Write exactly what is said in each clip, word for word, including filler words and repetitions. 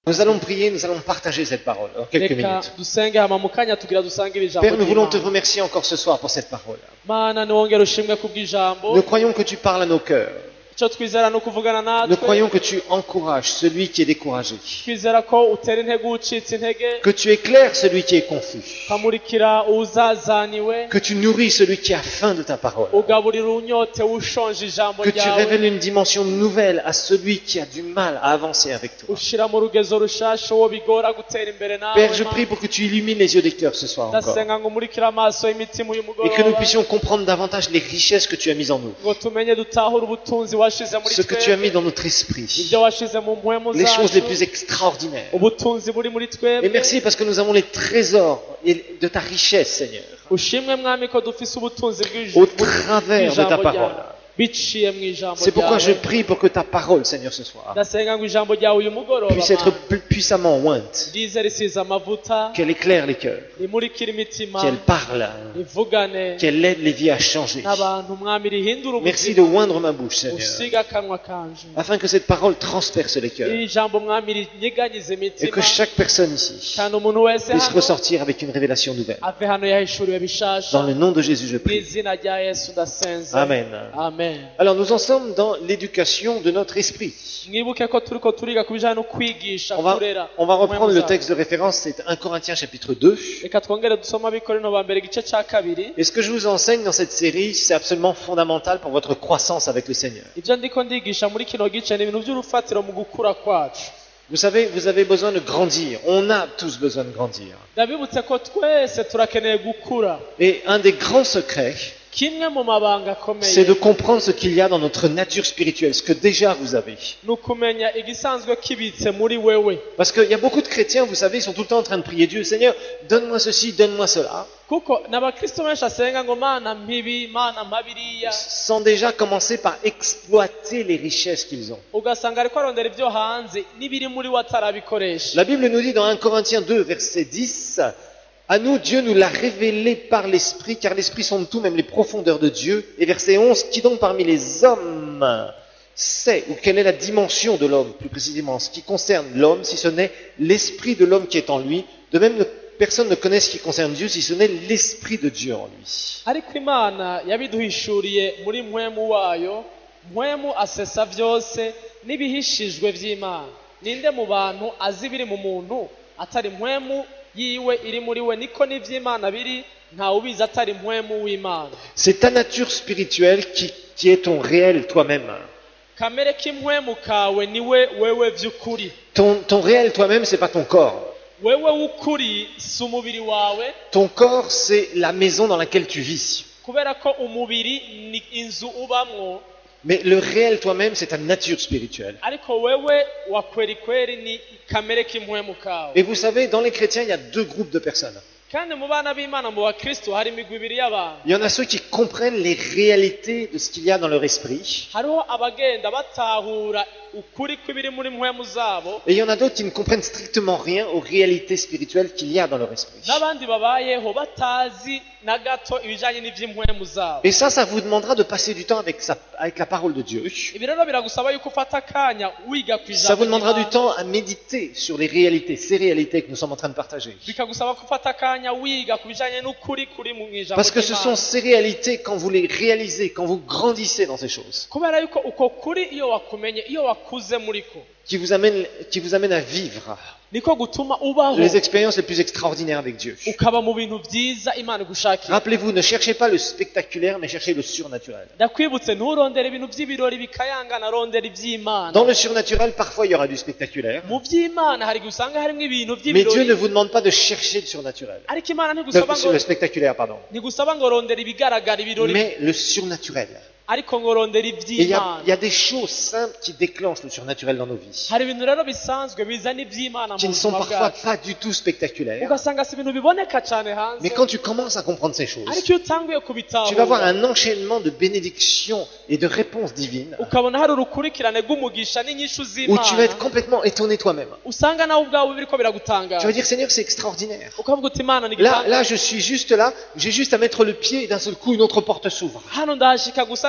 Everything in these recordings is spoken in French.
Nous allons prier, nous allons partager cette parole en quelques reka minutes. dusenge hama mu kanya tugira dusangire ijambo Père, nous voulons te ry'Imana. remercier encore ce soir pour cette parole. Mana niwongere ushimwe kubw'ijambo Nous croyons que tu parles à nos cœurs. icyo twizera no kuvugana Nous natwe croyons que tu encourages celui qui est découragé. twizera ko utera intege ucitse intege Que tu éclaires celui qui est confus. ukamurikira uzazaniwe Que tu nourris celui qui a faim de ta parole. ugaburira unyote ushonje ijambo Que tu ryawe révèles une dimension nouvelle à celui qui a du mal à avancer avec toi. ushira mu rugezo rushasha uwo bigora gutera imbere nawe Père, je Mana. prie pour que tu illumines les yeux des cœurs ce soir encore. ndasenga ngo umurikire amaso y'imitima uyu Et que nous mugoroba puissions comprendre davantage les richesses que tu as mises en nous. ngo tumenye dutahure ubutunzi washize muri Ce que tu as mis dans notre esprit. ibyo washize mu mpwemu Les choses les zacu plus extraordinaires. ubutunzi buri muri Et twebwe merci parce que nous avons les trésors de ta richesse, Seigneur. ushimwe mwami ko dufise ubutunzi Au bw'ij- travers de ta bw'ijambo parole. ryawe biciye mu ijambo C'est pourquoi je ryawe prie pour que ta parole, Seigneur, ce soir, ndasenga ngo ijambo ryawe uyu mugoroba puisse être Mana, plus puissamment ointe. rize risize amavuta Qu'elle éclaire les cœurs. rimurikire imitima Qu'elle parle. rivugane Qu'elle aide les vies à changer. n'abantu mwami rihindura Merci de ubuzima oindre ma bouche, Seigneur. usiga akanwa kanje Afin que cette parole transperce les cœurs. iri jambo mwami rinyeganyize Et imitima que chaque personne ici kandi umuntu wese puisse hano ressortir avec une révélation nouvelle. ave hano yahishuriwe bishasha Dans le nom de Jésus, je mu prie. izina rya yesu ndasenze Amen. amen Alors nous en sommes dans l'éducation de notre esprit. mwibuke ko turiko turiga ku bijanye no kwigisha On va, kurera on va reprendre le Umwe texte de référence, c'est un Corinthiens chapitre deux. muzaza. reka twongere dusoma abikorino ba mbere igice ca kabiri Et ce que je vous enseigne dans cette série, c'est absolument fondamental pour votre croissance avec le Seigneur. ivyo ndiko ndigisha muri kino gice ni ibintu vy'urufatiro mu gukura kwacu Vous savez, vous avez besoin de grandir. On a tous besoin de grandir. ndabibutse ko twese turakeneye gukura Et un des grands secrets, kimwe mu mabanga c'est akomeye de comprendre ce qu'il y a dans notre nature spirituelle, ce que déjà vous avez. ni ukumenya igisanzwe kibitse muri wewe Parce qu'il y a beaucoup de chrétiens, vous savez, ils sont tout le temps en train de prier Dieu, Seigneur, donne-moi ceci, donne-moi cela, kuko n'abakristo benshi asenga ngo mana mpibi mana mpabiriya sans déjà commencer par exploiter les richesses qu'ils ont. ugasanga ariko arondera ibyo hanze n'ibiri muri we atarabikoresha La Bible nous dit dans un Corinthiens deux, verset dix, à nous, Dieu nous l'a révélé par l'Esprit, car l'Esprit sonde tout, même les profondeurs de Dieu. Et verset onze, qui donc parmi les hommes sait, ou quelle est la dimension de l'homme, plus précisément, ce qui concerne l'homme, si ce n'est l'Esprit de l'homme qui est en lui. De même, ne- personne ne connaît ce qui concerne Dieu, si ce n'est l'Esprit de Dieu en lui. ariko imana yabiduhishuriye muri mpwemu wayo mpwemu asesa vyose n'ibihishijwe vy'imana ninde mu bantu azi ibiri mu muntu atari mpwemu yiwe iri muri we niko n'ivy'imana biri ntawe ubizi atari mpwemu w'imana C'est ta nature spirituelle qui, qui est ton réel toi-même. kamere k'impwemu kawe niwe wewe vy'ukuri Ton, ton réel toi-même, c'est pas ton corps. wewe w'ukuri si umubiri wawe Ton corps, c'est la maison dans laquelle tu vis. kubera ko umubiri ni inzu ubamwo Mais le réel toi-même, c'est ta nature spirituelle. ariko wewe wa kweri kweri ni kamere k'impwemu kawe Et vous savez, dans les chrétiens, il y a deux groupes de personnes. kandi mu bana b'imana mu bakristo hari imigwi ibiri y'abantu Il y en a ceux qui comprennent les réalités de ce qu'il y a dans leur esprit. hariho abagenda batahura ukuri kw'ibiri muri mpwemu zabo Et il y en a d'autres qui ne comprennent strictement rien aux réalités spirituelles qu'il y a dans leur esprit. n'abandi babayeho batazi na gato ibijanye n'ivy'impwemu zabo Et ça, ça vous demandera de passer du temps avec, sa, avec la parole de Dieu. ibi rero biragusaba yuko ufata akanya wiga ku Ça vous ijambo demandera du ry'Imana. temps à méditer sur les réalités, ces réalités que nous sommes en train de partager. bikagusaba ko ufata akanya wiga ku bijanye n'ukuri kuri mu ijambo Parce que ce sont ry'Imana. ces réalités, quand vous les réalisez, quand vous grandissez dans ces choses, kubera yuko uko kuri iyo wakumenye iyo wakuze muri ko qui vous amènent, qui vous amènent à vivre niko gutuma ubaho les expériences les plus extraordinaires avec Dieu. ukaba mu bintu vyiza imana igushakira Rappelez-vous, ne cherchez pas le spectaculaire, mais cherchez le surnaturel. ndakwibutse nturondere ibintu vy'ibirori bikayangana rondera ivy'imana Dans le surnaturel, parfois il y aura du spectaculaire, mu vy'imana hari igihe usanga harimwo ibintu mais Dieu ne vy'ibirori vous demande pas de chercher le surnaturel. ariko imana Le, ntigusaba ngo le spectaculaire, pardon. ntigusaba ngo rondera ibigaragara ibirori Mais le surnaturel. ariko ngo rondera Et il y, a, ivy'imana il y a des choses simples qui déclenchent le surnaturel dans nos vies, hari ibintu rero bisanzwe bizana ivy'imana qui mu ne sont buzima parfois bwacu pas du tout spectaculaires. ugasanga si ibintu biboneka cane hanze Mais quand tu commences à comprendre ces choses, ariko iyo utanguye tu vas voir kubitahura un enchaînement de bénédictions et de réponses divines ukabona hari urukurikirane rw'umugisha n'inyishu où tu vas être z'imana complètement étonné toi-même. usanga nawe ubwawe biriko Tu vas biragutangaza dire, Seigneur, c'est extraordinaire. ukavuga uti imana ni Là, là, igitangaza je suis juste là, j'ai juste à mettre le pied et d'un seul coup, une autre porte s'ouvre. hano ndahashika gusa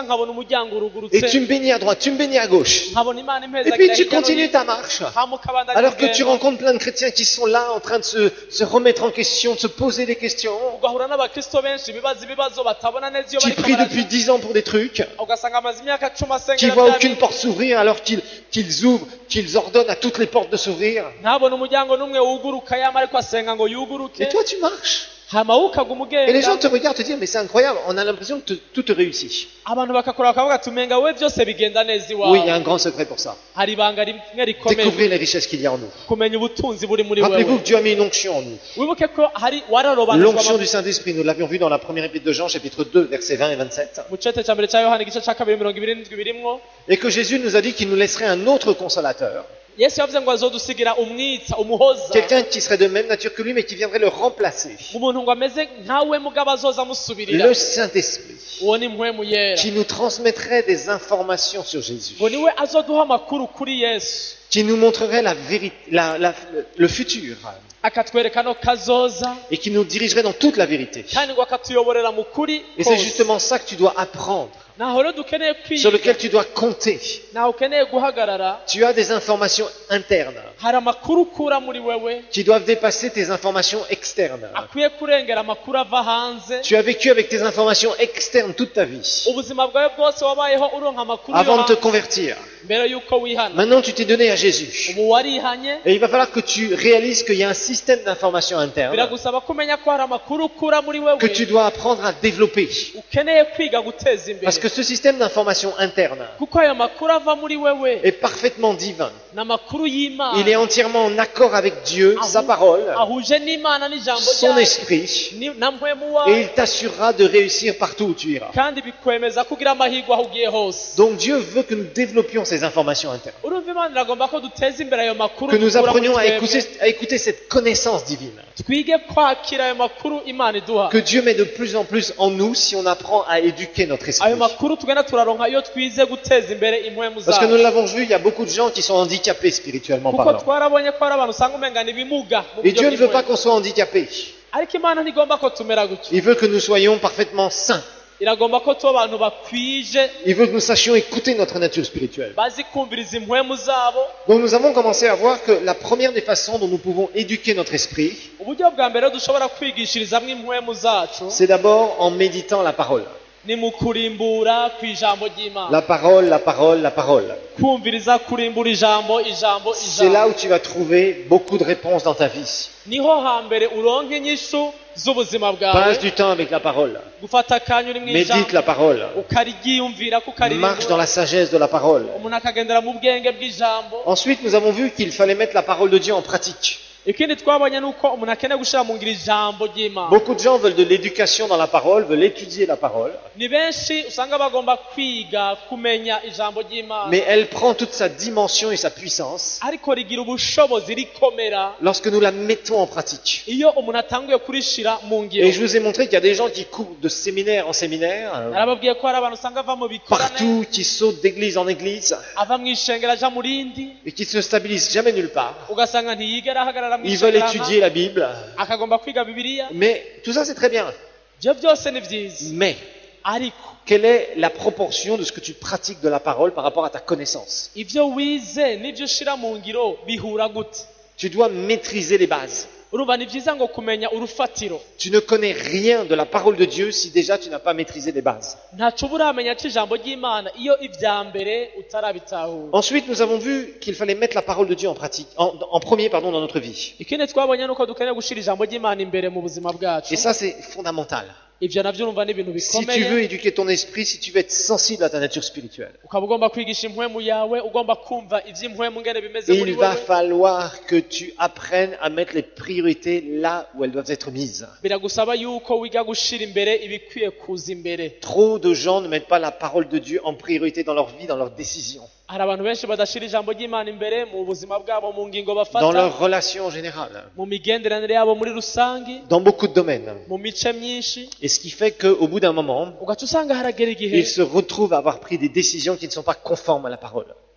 gusa nkabona umuryango Et urugurutse tu me bénis à droite, tu me bénis à gauche. nkabona imana Et impezagira puis tu hirya no continues hino ta marche. hama ukabandanya Alors que tu urugendo rencontres plein de chrétiens qui sont là en train de se, se remettre en question, de se poser des questions, ugahura n'abakristo benshi bibaza ibibazo batabona neza iyo qui bariko prient baraja depuis dix ans pour des trucs, ugasanga amaze imyaka cumi qui asengera voient bya aucune bintu porte s'ouvrir alors qu'ils qu'ils ouvrent, qu'ils ordonnent à toutes les portes de s'ouvrir. ntabona umuryango n'umwe wuguruka yama ariko asenga ngo yuguruke Et toi tu marches. hama ukaguma Et les gens ugenda te regardent te disent mais c'est incroyable, on a l'impression que te- tout te réussit. abantu bakakureba bakavuga ati umenga we byose bigenda neza Oui, il y a iwawe un grand secret pour ça. hari ibanga rimwe rikomeye Découvrez les richesses qu'il y a en nous. kumenya ubutunzi buri muri Rappelez-vous wewe que Dieu a mis une onction en nous. wibuke ko hari wararobanuzwa L'onction du Saint-Esprit, nous l'avions vu dans la première épître de Jean, chapitre deux, versets vingt et vingt-sept. mu cete cya mbere cya yohana igice cya kabiri mirongo ibiri n'indwi birimwo Et que Jésus nous a dit qu'il nous laisserait un autre consolateur. yesu yavuze ngo azodusigira umwitsa umuhoza Quelqu'un qui serait de même nature que lui, mais qui viendrait le remplacer. umuntu ngo ameze nkawe mugabo azoza amusubirira Le Saint-Esprit, uwo ni mpwemu yera qui nous transmettrait des informations sur Jésus. ngo niwe azoduha amakuru kuri yesu Qui nous montrerait la vérité, la- la- le futur. akatwereka no kazoza Et qui nous dirigerait dans toute la vérité. kandi ngo akatuyoborera mu kuri Et c'est kose justement ça que tu dois apprendre. naho rero dukeneye Sur kwiga lequel tu dois compter. naho ukeneye guhagarara Tu as des informations internes. hari amakuru ukura muri wewe Qui doivent dépasser tes informations externes. akwiye kurengera amakuru ava hanze Tu as vécu avec tes informations externes toute ta vie. ubuzima bwawe bwose wabayeho uronka amakuru yo Avant de te hanze convertir. mbere y'uko wihana Maintenant, tu t'es donné à Jésus. ubu warihanye Et il va falloir que tu réalises qu'il y a un système d'information interne biragusaba kumenya ko hari amakuru ukura muri wewe que tu dois apprendre à développer. ukeneye kwiga guteza imbere Parce que ce système d'information interne kuko ayo makuru ava muri wewe est parfaitement divin. ni amakuru y'imana Il est entièrement en accord avec Dieu, Ahu- sa parole, ahuje n'imana n'ijambo son ryayo esprit, ni- na mpwemu et wawe il t'assurera de réussir partout où tu iras. kandi bikwemeza kugira amahirwe aho ugiye hose Donc Dieu veut que nous développions ces informations internes. urumva imana iragomba ko duteza imbere ayo makuru Que nous dukura muri apprenions à twebwe. écouter, à écouter cette connaissance divine. twige kwakira ayo makuru imana iduha Que Dieu met de plus en plus en nous si on apprend à éduquer notre esprit. ayo makuru tugenda turaronka iyo twize guteza imbere impwemu Parce que nous zacu l'avons vu, il y a beaucoup de gens qui sont handicapés spirituellement kuko parlant. twarabonye ko hari abantu usanga umenga ni ibimuga mu Et buryo Dieu ne veut pas bw'impwemu. qu'on soit handicapés. ariko imana ntigomba ko tumera gutyo Il veut que nous soyons parfaitement sains. iragomba ko tuba abantu bakwije Il veut que nous sachions écouter notre nature spirituelle. bazi kumviriza impwemu zabo Donc nous avons commencé à voir que la première des façons dont nous pouvons éduquer notre esprit, uburyo bwa mbere dushobora kwigishirizamo impwemu zacu c'est d'abord en méditant la parole. ni mu kurimbura ku ijambo ry'imana La parole, la parole, la parole. kumviriza kurimbura ijambo ijambo C'est là où ijambo tu vas trouver beaucoup de réponses dans ta vie. niho hambere uronka inyishu z'ubuzima bwawe Passe du temps avec la parole. gufata akanya uri mu Médite ijambo la parole. ukaryiyumvira Marche dans kukaririmbura la sagesse de la parole. umuntu akagendera mu bwenge bw'ijambo Ensuite, nous avons vu qu'il fallait mettre la parole de Dieu en pratique. ikindi twabonye ni uko umuntu akeneye gushyira mu ngiro ijambo ry'imana Beaucoup de gens veulent de l'éducation dans la parole, veulent étudier la parole, ni benshi usanga bagomba kwiga kumenya ijambo ry'imana mais elle prend toute sa dimension et sa puissance ariko rigira ubushobozi rikomera lorsque nous la mettons en pratique. iyo umuntu atanguye kurishira mu ngiro Et je vous ai montré qu'il y a des gens qui courent de séminaire en séminaire, euh, narababwiye ko hari abantu usanga ava mu bikorane partout, qui sautent d'église en église, ava mu ishengero aja mu rindi et qui ne se stabilisent jamais nulle part. ugasanga ntiyigera ahagarara mu Ils veulent ishengero étudier la Bible, akagomba kwiga bibiliya mais tout ça c'est très bien. ibyo byose ni byiza Mais ariko quelle est la proportion de ce que tu pratiques de la parole par rapport à ta connaissance? ibyo wize n'ibyo ushira mu ngiro bihura gute Tu dois maîtriser les bases. urumva ni byiza ngo kumenya urufatiro Tu ne connais rien de la parole de Dieu si déjà tu n'as pas maîtrisé les bases. ntacyo uba uramenya cy'ijambo ry'imana iyo ibya mbere utarabitahura Ensuite, nous avons vu qu'il fallait mettre la parole de Dieu en pratique, en, en premier pardon, dans notre vie. ikindi twabonye ni uko dukeneye gushyira ijambo ry'imana imbere mu buzima bwacu Et ça, c'est fondamental. ibyo nabyo urumva ni ibintu Si tu bikomeye veux éduquer ton esprit, si tu veux être sensible à ta nature spirituelle, ukaba ugomba kwigisha impwemu yawe ugomba kumva iby'impwemu ngene bimeze muri il va wowe falloir que tu apprennes à mettre les priorités là où elles doivent être mises. biragusaba yuko wiga gushyira imbere ibikwiye kuza imbere Trop de gens ne mettent pas la parole de Dieu en priorité dans leur vie, dans leurs décisions, hari abantu benshi badashyira ijambo ry'imana imbere mu buzima bwabo mu ngingo dans bafata leurs relations en général, mu migenderanire yabo muri rusange dans beaucoup de domaines. mu mice myinshi Et ce qui fait qu'au bout d'un moment, ugaca usanga haragera igihe ils se retrouvent à avoir pris des décisions qui ne sont pas conformes à la parole.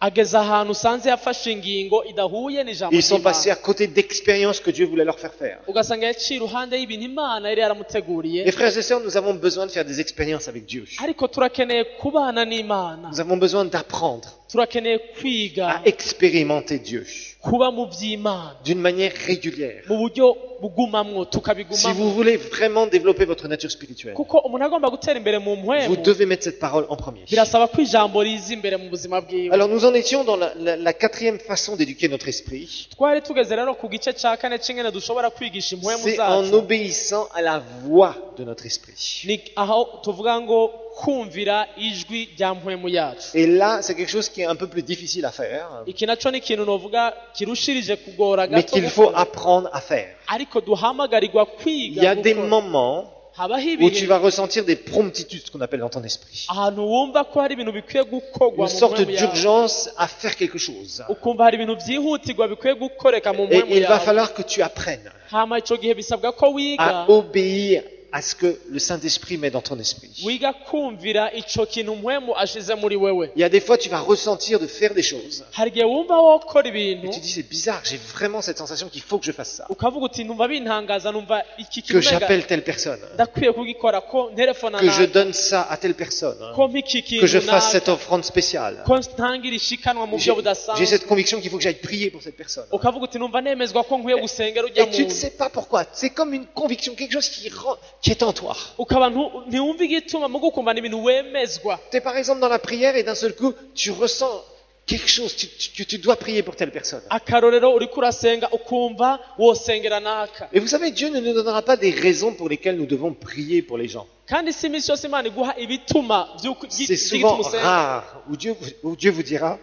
ageza ahantu usanze yafashe ingingo idahuye n'ijambo Ils sont passés ry'Imana à côté d'expériences que Dieu voulait leur faire faire. ugasanga yaciye iruhande y'ibintu Imana yari yaramuteguriye. Mes frères et sœurs, nous avons besoin de faire des expériences avec Dieu. ariko turakeneye kubana n'Imana, Nous avons besoin d'apprendre turakeneye kwiga à expérimenter Dieu kuba mu by'Imana d'une manière régulière. mu buryo bugumamwo Si tukabigumamwo, vous voulez vraiment développer votre nature spirituelle, kuko umuntu agomba gutera imbere mu vous mpwemu devez mettre cette parole en premier. birasaba ko ijambo riza imbere mu buzima bwiwe. Alors nous en étions dans la, la- la quatrième façon d'éduquer notre esprit. twari tugeze rero ku gice cya kane cy'ingene dushobora kwigisha impwemu C'est en zacu, obéissant à la voix de notre esprit. ni aho tuvuga ngo kumvira ijwi rya mpwemu yacu. Et là, c'est quelque chose qui est un peu plus difficile à faire, iki nacyo ni ikintu novuga kirushirije kugora mais gato qu'il faut gukora, apprendre à faire. ariko duhamagarirwa Il kwiga y a des gukora. moments habaho où tu ibihe vas ressentir des promptitudes, ce qu'on appelle dans ton esprit. ahantu wumva ko hari ibintu bikwiye gukorwa Une mu sorte mpwemu yawe, d'urgence à faire quelque chose. ukumva hari ibintu byihutirwa bikwiye gukoreka mu Et mpwemu il va yawe. falloir que tu apprennes hama icyo gihe bisabwa ko wiga à obéir à ce que le Saint-Esprit met dans ton esprit. wiga kumvira icyo kintu mpwemu ashize muri wewe. Il y a des fois, tu vas ressentir de faire des choses. hari igihe wumva wokora ibintu Et tu dis, c'est bizarre, j'ai vraiment cette sensation qu'il faut que je fasse ça. ukavuga uti numva bintangaza, numva iki Que kintu umenga j'appelle telle personne. ndakwiye kugikora, ko nterefona Que je naka, donne ça à telle personne. ko mpiki Que je ikintu fasse cette naka, offrande spéciale. ko ntangira ishikanwa mu J'ai buryo j'ai budasanzwe, cette conviction qu'il faut que j'aille prier pour cette personne. ukavuga uti numva nemezwa ko nkwiye gusengera ujya Et tu ne muntu, sais pas pourquoi. C'est comme une conviction, quelque chose qui, rend- qui est en toi. ukaba ntu- ntiwumva igituma mu gukumva ni ibintu wemezwa. Tu es par exemple dans la prière et d'un seul coup, tu ressens quelque chose, tu- tu- que tu dois prier pour telle personne. akarorero uriko urasenga ukumva wosengera naka, Et vous savez, Dieu ne nous donnera pas des raisons pour lesquelles nous devons prier pour les gens. kandi si iminsi yose Imana iguha ibituma by'uko- C'est by'igituma souvent usenga. rare où Dieu, vous- où Dieu vous dira,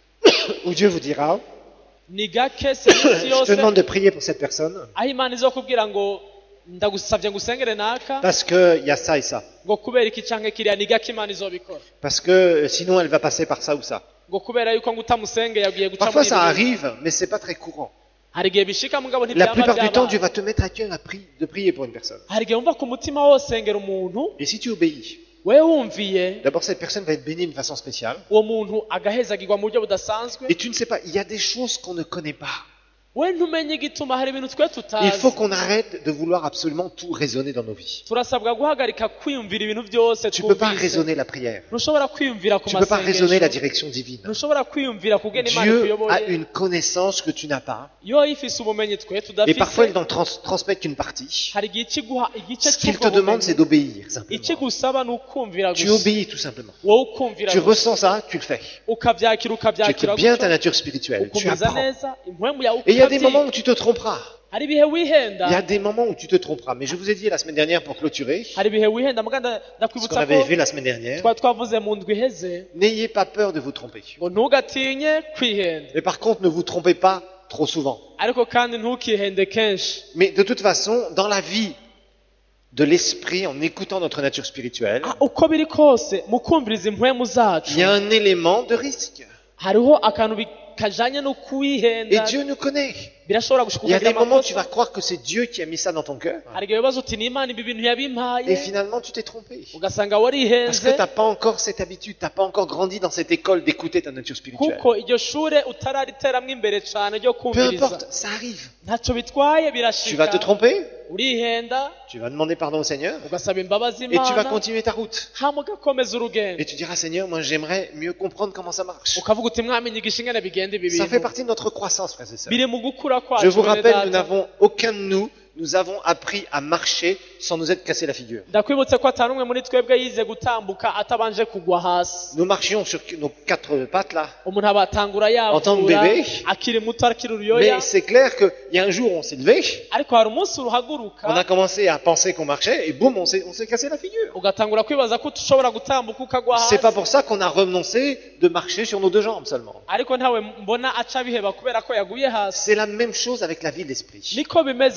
où Dieu vous dira, ni gake si iminsi je te yose demande de prier pour cette personne aho Imana izokubwira ngo ndagusabye ngo usengere naka, parce qu'il y a ça et ça. ngo kubera iki canke kiriya, ni gake Imana izobikora, Parce que euh, sinon elle va passer par ça ou ça. ngo kubera yuko ngo utamusenge yagiye guca Parfois muri ça ibi. arrive, mais c'est pas très courant. hari igihe bishika mugabo La ntibyaba plupart du temps, Dieu byabaye. va te mettre à cœur à pri- de prier pour une personne. hari igihe wumva ku mutima wosengera umuntu, Et si tu obéis, wewe wumviye d'abord cette personne va être bénie d'une façon spéciale. uwo muntu agahezagirwa mu buryo budasanzwe, Et tu ne sais pas, il y a des choses qu'on ne connaît pas. we ntumenye igituma. hari ibintu twe Il faut tutazi. qu'on arrête de vouloir absolument tout raisonner dans nos vies. turasabwa guhagarika kwiyumvira ibintu byose Tu ne peux pas twumvise. raisonner la prière. ntushobora kwiyumvira ku Tu ne peux pas raisonner la masengesho, direction divine. ntushobora kwiyumvira kugena Imana Dieu a ikuyoboye. une connaissance que tu n'as pas. iyo ifise ubumenyi twe Et parfois, il tudafise, n'en trans- transmet qu'une partie. hari igihe ikiguha igice Ce qu'il te cy'ubwo demande, c'est bumenyi. d'obéir, simplement. ikigusaba ni ukumvira Tu gusa, obéis tout simplement. wowe ukumvira Tu gusa, ressens ça, tu le fais. ukabyakira Tu ukabyakira écoutes bien ta gutyo, nature spirituelle. Tu ukumeza apprends. neza impwemu yawe Et il y a des ukabyiga. moments où tu te tromperas. hari ibihe wihenda, Il y a des moments où tu te tromperas. Mais je vous ai dit la semaine dernière pour clôturer, hari ibihe wihenda muga nda- ce qu'on ndakwibutsa avait ko vu la semaine dernière, twari twavuze mu ndwi iheze n'ayez pas peur de vous tromper. ngo ntugatinye kwihenda, Mais par contre, ne vous trompez pas trop souvent. ariko kandi ntukihende kenshi. Mais de toute façon, dans la vie de l'esprit, en écoutant notre nature spirituelle, Ah, uko biri kose mu kumviriza impwemu zacu il y a un élément de risque. hariho akantu bi- kajanye no Et kwihenda, Dieu nous connaît. birashobora gushika Il y a ukagira des moments où tu amakosa. vas croire que c'est Dieu qui a mis ça dans ton cœur. hari igihe wibaza uti ni Imana ibi bintu yabimpaye, Et finalement, tu t'es trompé. ugasanga Parce warihenze que tu n'as pas encore cette habitude, tu n'as pas encore grandi dans cette école d'écouter ta nature spirituelle. kuko iryo shure utarariteramwo imbere cane ryo Peu kumviriza. importe, ça arrive. ntacyo bitwaye, Tu vas birashika, te tromper, urihenda, tu vas demander pardon au Seigneur, ugasaba imbabazi et tu vas Imana, continuer ta route. hama ugakomeza urugendo, Et tu diras, Seigneur, moi j'aimerais mieux comprendre comment ça marche. ukavuga uti mwami nyigisha ingene bigenda ibi Ça fait bintu. partie de notre croissance, frères et sœurs. biri mu gukura kwacu. Je vous bene rappelle, data. nous n'avons, aucun de nous, nous avons appris à marcher sans nous être cassé la figure. ndakwibutse ko atari umwe muri twebwe yize gutambuka atabanje kugwa hasi. Nous marchions sur nos quatre pattes là. umuntu aba atangura En tant que yavura bébé. akiri muto akiri uruyoya, Mais c'est clair qu'il y a un jour, on s'est levé, ariko hari umunsi uruhaguruka on a commencé à penser qu'on marchait, et boum, on s'est, on s'est cassé la figure. ugatangura kwibaza ko ushobora gutambuka ukagwa C'est pas hasi, pour ça qu'on a renoncé de marcher sur nos deux jambes seulement. ariko ntawe mbona aca biheba kubera ko yaguye hasi. C'est la même chose avec la vie de l'esprit. niko bimeze no mu buzima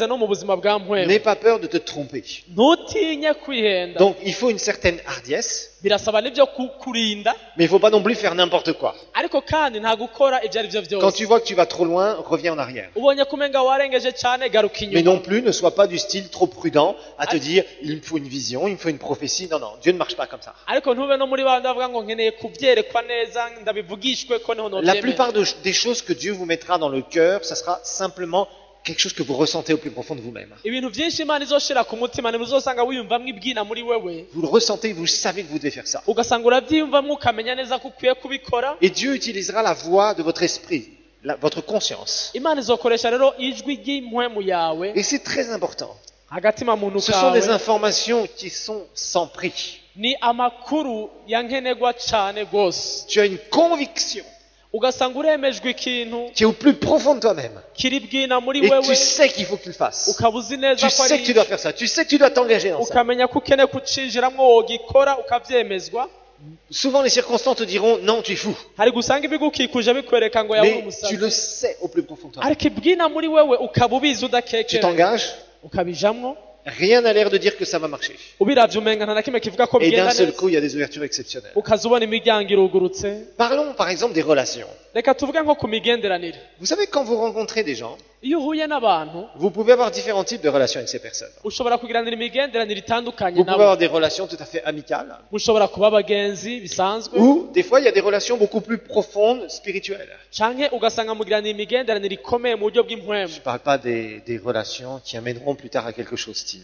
buzima bwa mpwemu N'aie pas peur de te tromper. ntutinye kwihenda Donc, il faut une certaine hardiesse, birasaba n'ibyo ku- kurinda mais il ne faut pas non plus faire n'importe quoi. ariko kandi nta gukora ibyo ari byo Quand tu byose vois que tu vas trop loin, reviens en arrière. ubonye kumenga warengeje cyane garuka Mais inyuma non plus, ne sois pas du style trop prudent à te dire, il me faut une vision, il me faut une prophétie. Non, non, Dieu ne marche pas comme ça. ariko ntube no muri bandi bavuga ngo nkeneye kubyerekwa neza ndabivugishwe ko niho La nobyemera plupart de- des choses que Dieu vous mettra dans le cœur, ça sera simplement quelque chose que vous ressentez au plus profond de vous-même. ibintu byinshi imana izoshira ku mutima ntibuzosanga wiyumvamwo ibwina muri wewe Vous le ressentez, vous savez que vous devez faire ça. ugasanga urabyiyumvamwo ukamenya neza ko ukwiye kubikora Et Dieu utilisera la voix de votre esprit, la- votre conscience. imana izokoresha rero ijwi ry'impwemu yawe Et c'est très important. agatima muntu Ce sont des kawe informations qui sont sans prix. ni amakuru yankenegwa cyane rwose Tu as une conviction ugasanga uremejwe ikintu qui est au plus profond de toi-même. kiri bwina muri Et tu wewe sais qu'il faut que tu le fasses. ukaba uzi neza Tu ko sais ari que tu dois faire ça. Tu sais que tu dois t'engager dans ça. ukamenya ko ukeneye kucinjiramo wogikora ukabyemezwa Souvent, les circonstances te diront, non, tu es fou. hari gusanga ibigukikuje bikwereka ngo yawe Mais tu umusazi le sais au plus profond de toi. ariko ibwina muri wewe ukaba ubizi Tu udakekera t'engages, ukabijamwo rien n'a l'air de dire que ça va marcher. ubiravye umenga nta na kimwe kivuga ko Et d'un bigenda seul neza coup, il y a des ouvertures exceptionnelles. ukaza ubona imiryango irugurutse Parlons par exemple des relations. reka tuvuge nko ku migenderanire Vous savez, quand vous rencontrez des gens, iyo uhuye n'abantu vous pouvez avoir différents types de relations avec ces personnes. ushobora kugiranira imigenderanire itandukanye Vous pouvez nabo avoir des relations tout à fait amicales, mushobora kuba abagenzi bisanzwe ou des fois, il y a des relations beaucoup plus profondes, spirituelles. canke ugasanga mugiranira imigenderanire ikomeye mu buryo bw'impwemu Je ne parle pas des, des relations qui amèneront plus tard à quelque chose, Steve.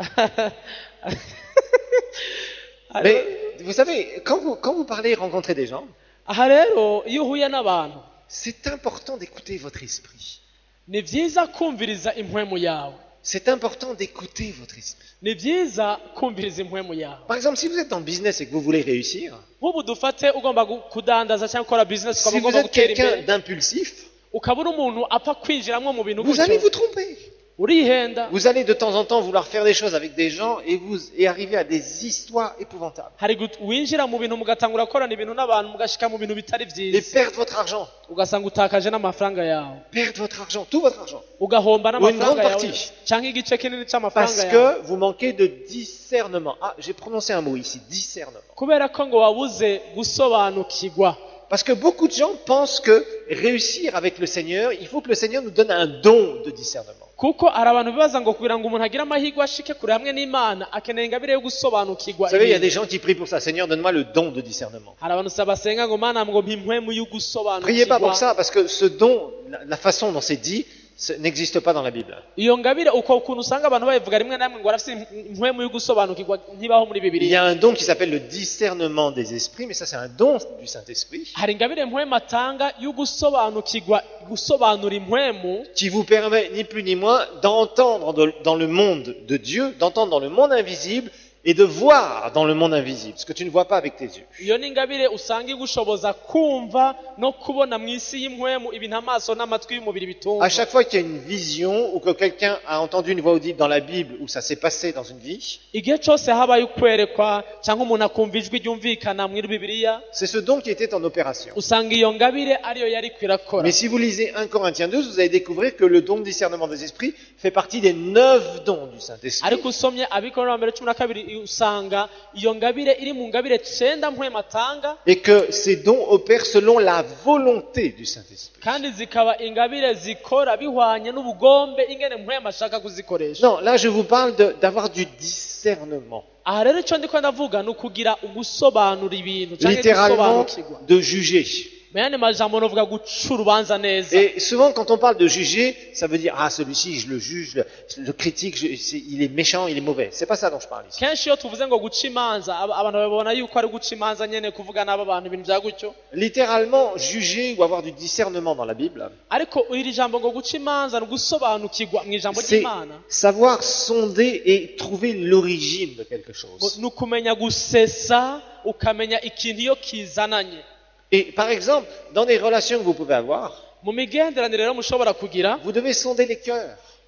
Mais vous savez, quand vous, quand vous parlez et rencontrez des gens, aha rero iyo uhuye n'abantu c'est important d'écouter votre esprit. ni byiza kumviriza impwemu yawe C'est important d'écouter votre esprit. ni byiza kumviriza impwemu yawe Par exemple, si vous êtes dans le business et que vous voulez réussir, nk'ubu dufate ugomba gu- kudandaza cyangwa gukora business ukaba si vous ugomba êtes gutera quelqu'un imbere d'impulsif, ukaba uri umuntu apfa kwinjiramo mu bintu vous allez gutyo vous tromper. urihenda Vous allez de temps en temps vouloir faire des choses avec des gens et vous et arriver à des histoires épouvantables. hari gut- winjira mu bintu mugatangura gukorana ibintu n'abantu mugashika mu bintu bitari Et byiza perdre votre argent. ugasanga utakaje n'amafaranga yawe Perdre votre argent, tout votre argent. ugahomba Ou une grande n'amafaranga yawe partie. cyangwa igice kinini Parce cy'amafaranga yawe que vous manquez de discernement. Ah, j'ai prononcé un mot ici, discernement. kubera ko ngo wabuze gusobanukirwa Parce que beaucoup de gens pensent que réussir avec le Seigneur, il faut que le Seigneur nous donne un don de discernement. kuko hari abantu bibaza ngo kugira ngo umuntu agire amahirwe ashike kure hamwe n'imana akeneye ingabire yo gusobanukirwa Vous savez, il y a ibintu. des gens qui prient pour ça. Seigneur, donne-moi le don de discernement. hari abantu sa basenga ngo mana ngo mpa impwemu yo Priez pas pour gusobanukirwa ça, parce que ce don, la, la façon dont c'est dit, ce- n'existe pas dans la Bible. iyo ngabire uko ukuntu usanga abantu babivuga rimwe na rimwe ngo barafite impwemu yo gusobanukirwa ntibaho muri Il y bibiliya a un don qui s'appelle le discernement des esprits, mais ça c'est un don du Saint-Esprit, hari ingabire impwemu atanga yo gusobanukirwa gusobanura impwemu qui vous permet ni plus ni moins d'entendre de- dans le monde de Dieu, d'entendre dans le monde invisible et de voir dans le monde invisible, ce que tu ne vois pas avec tes yeux. iyo ni ingabire usanga igushoboza kumva no kubona mu isi y'impwemu ibintu amaso n'amatwi y'umubiri bitumva À chaque fois qu'il y a une vision ou que quelqu'un a entendu une voix audible dans la Bible où ça s'est passé dans une vie, igihe cyose habaye ukwerekwa cyangwa umuntu akumva ijwi ryumvikana muri bibiliya c'est ce don qui était en opération. usanga iyo ngabire ariyo yari kwirakora Mais si vous lisez un Corinthiens deux, vous allez découvrir que le don de discernement des esprits fait partie des neuf dons du Saint-Esprit. ariko usomye abikorera mbere cumi na kabiri usanga iyo ngabire iri mu ngabire cenda mpwemu atanga Et que ces dons opèrent selon la volonté du Saint-Esprit. kandi zikaba ingabire zikora bihwanye n'ubugombe ingene mpwemu ashaka kuzikoresha Non, là je vous parle de- d'avoir du discernement. aha rero icyo ndiko ndavuga ni ukugira ugusobanura ibintu cyangwa Littéralement, gusobanukirwa de juger. mu yandi majambo novuga guca urubanza neza Et souvent quand on parle de juger, ça veut dire, ah celui-ci je le juge, je le critique, je- c'est- il est méchant, il est mauvais. C'est pas ça dont je parle ici. kenshi iyo tuvuze ngo guca imanza aba- abantu babona yuko ari guca imanza nyene kuvuga n'aba bantu ibintu bya gutyo Littéralement, juger ou avoir du discernement dans la Bible, ariko iri jambo ngo guca imanza ni ugusobanukirwa mu ijambo c'est ry'imana savoir sonder et trouver l'origine de quelque ngo chose. ni ukumenya gusesa ukamenya ikintu iyo kizananye Et par exemple, dans des relations que vous pouvez avoir, mu migenderanire rero mushobora kugira vous devez sonder les cœurs.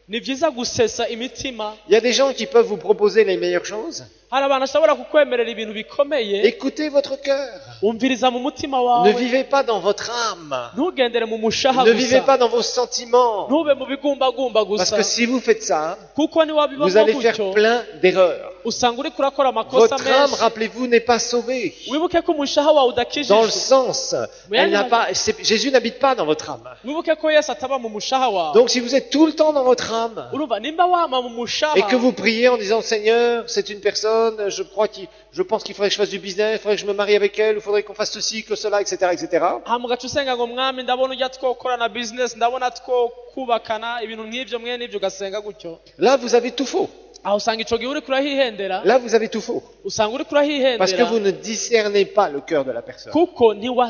ni byiza gusesa imitima. Il y a des gens qui peuvent vous proposer les meilleures choses. Hari abantu bashobora kukwemerera ibintu bikomeye. Écoutez votre cœur. Umviriza mu mutima Ne wawe. vivez pas dans votre âme. Ntugendere mu mushaha Ne vivez gusa. pas dans vos sentiments. Ntube mu bigumbagumba Parce gusa. que si vous faites ça, Kuko niwabibamo vous allez faire gutyo plein d'erreurs. usanga uriko urakora amakosa Votre âme, menshi. rappelez-vous, n'est pas sauvée. Wibuke ko umushaha wawe Dans le udakijijwe. sens, elle n'a pas, c'est- Jésus n'habite pas dans votre âme. Wibuke ko Yesu ataba mu mushaha wawe. Donc si vous êtes tout le temps dans votre âme, Urumva nimba wama mu mushaha et que vous priez en disant Seigneur, c'est une personne, je crois qu'il, je pense qu'il faudrait que je fasse du business, il faudrait que je me marie avec elle, il faudrait qu'on fasse ceci, que cela, et cetera, et cetera. hama ugaca usenga ngo mwami ndabona ujya twokorana business ndabona two kubakana ibintu nk'ibyo mwe n'ibyo ugasenga gutyo. Là, vous avez tout faux. Aho usanga ico gihe uriko urahihendera. Là, vous avez tout faux. Usanga uriko Parce que urahihendera vous ne discernez pas le cœur de la personne. kuko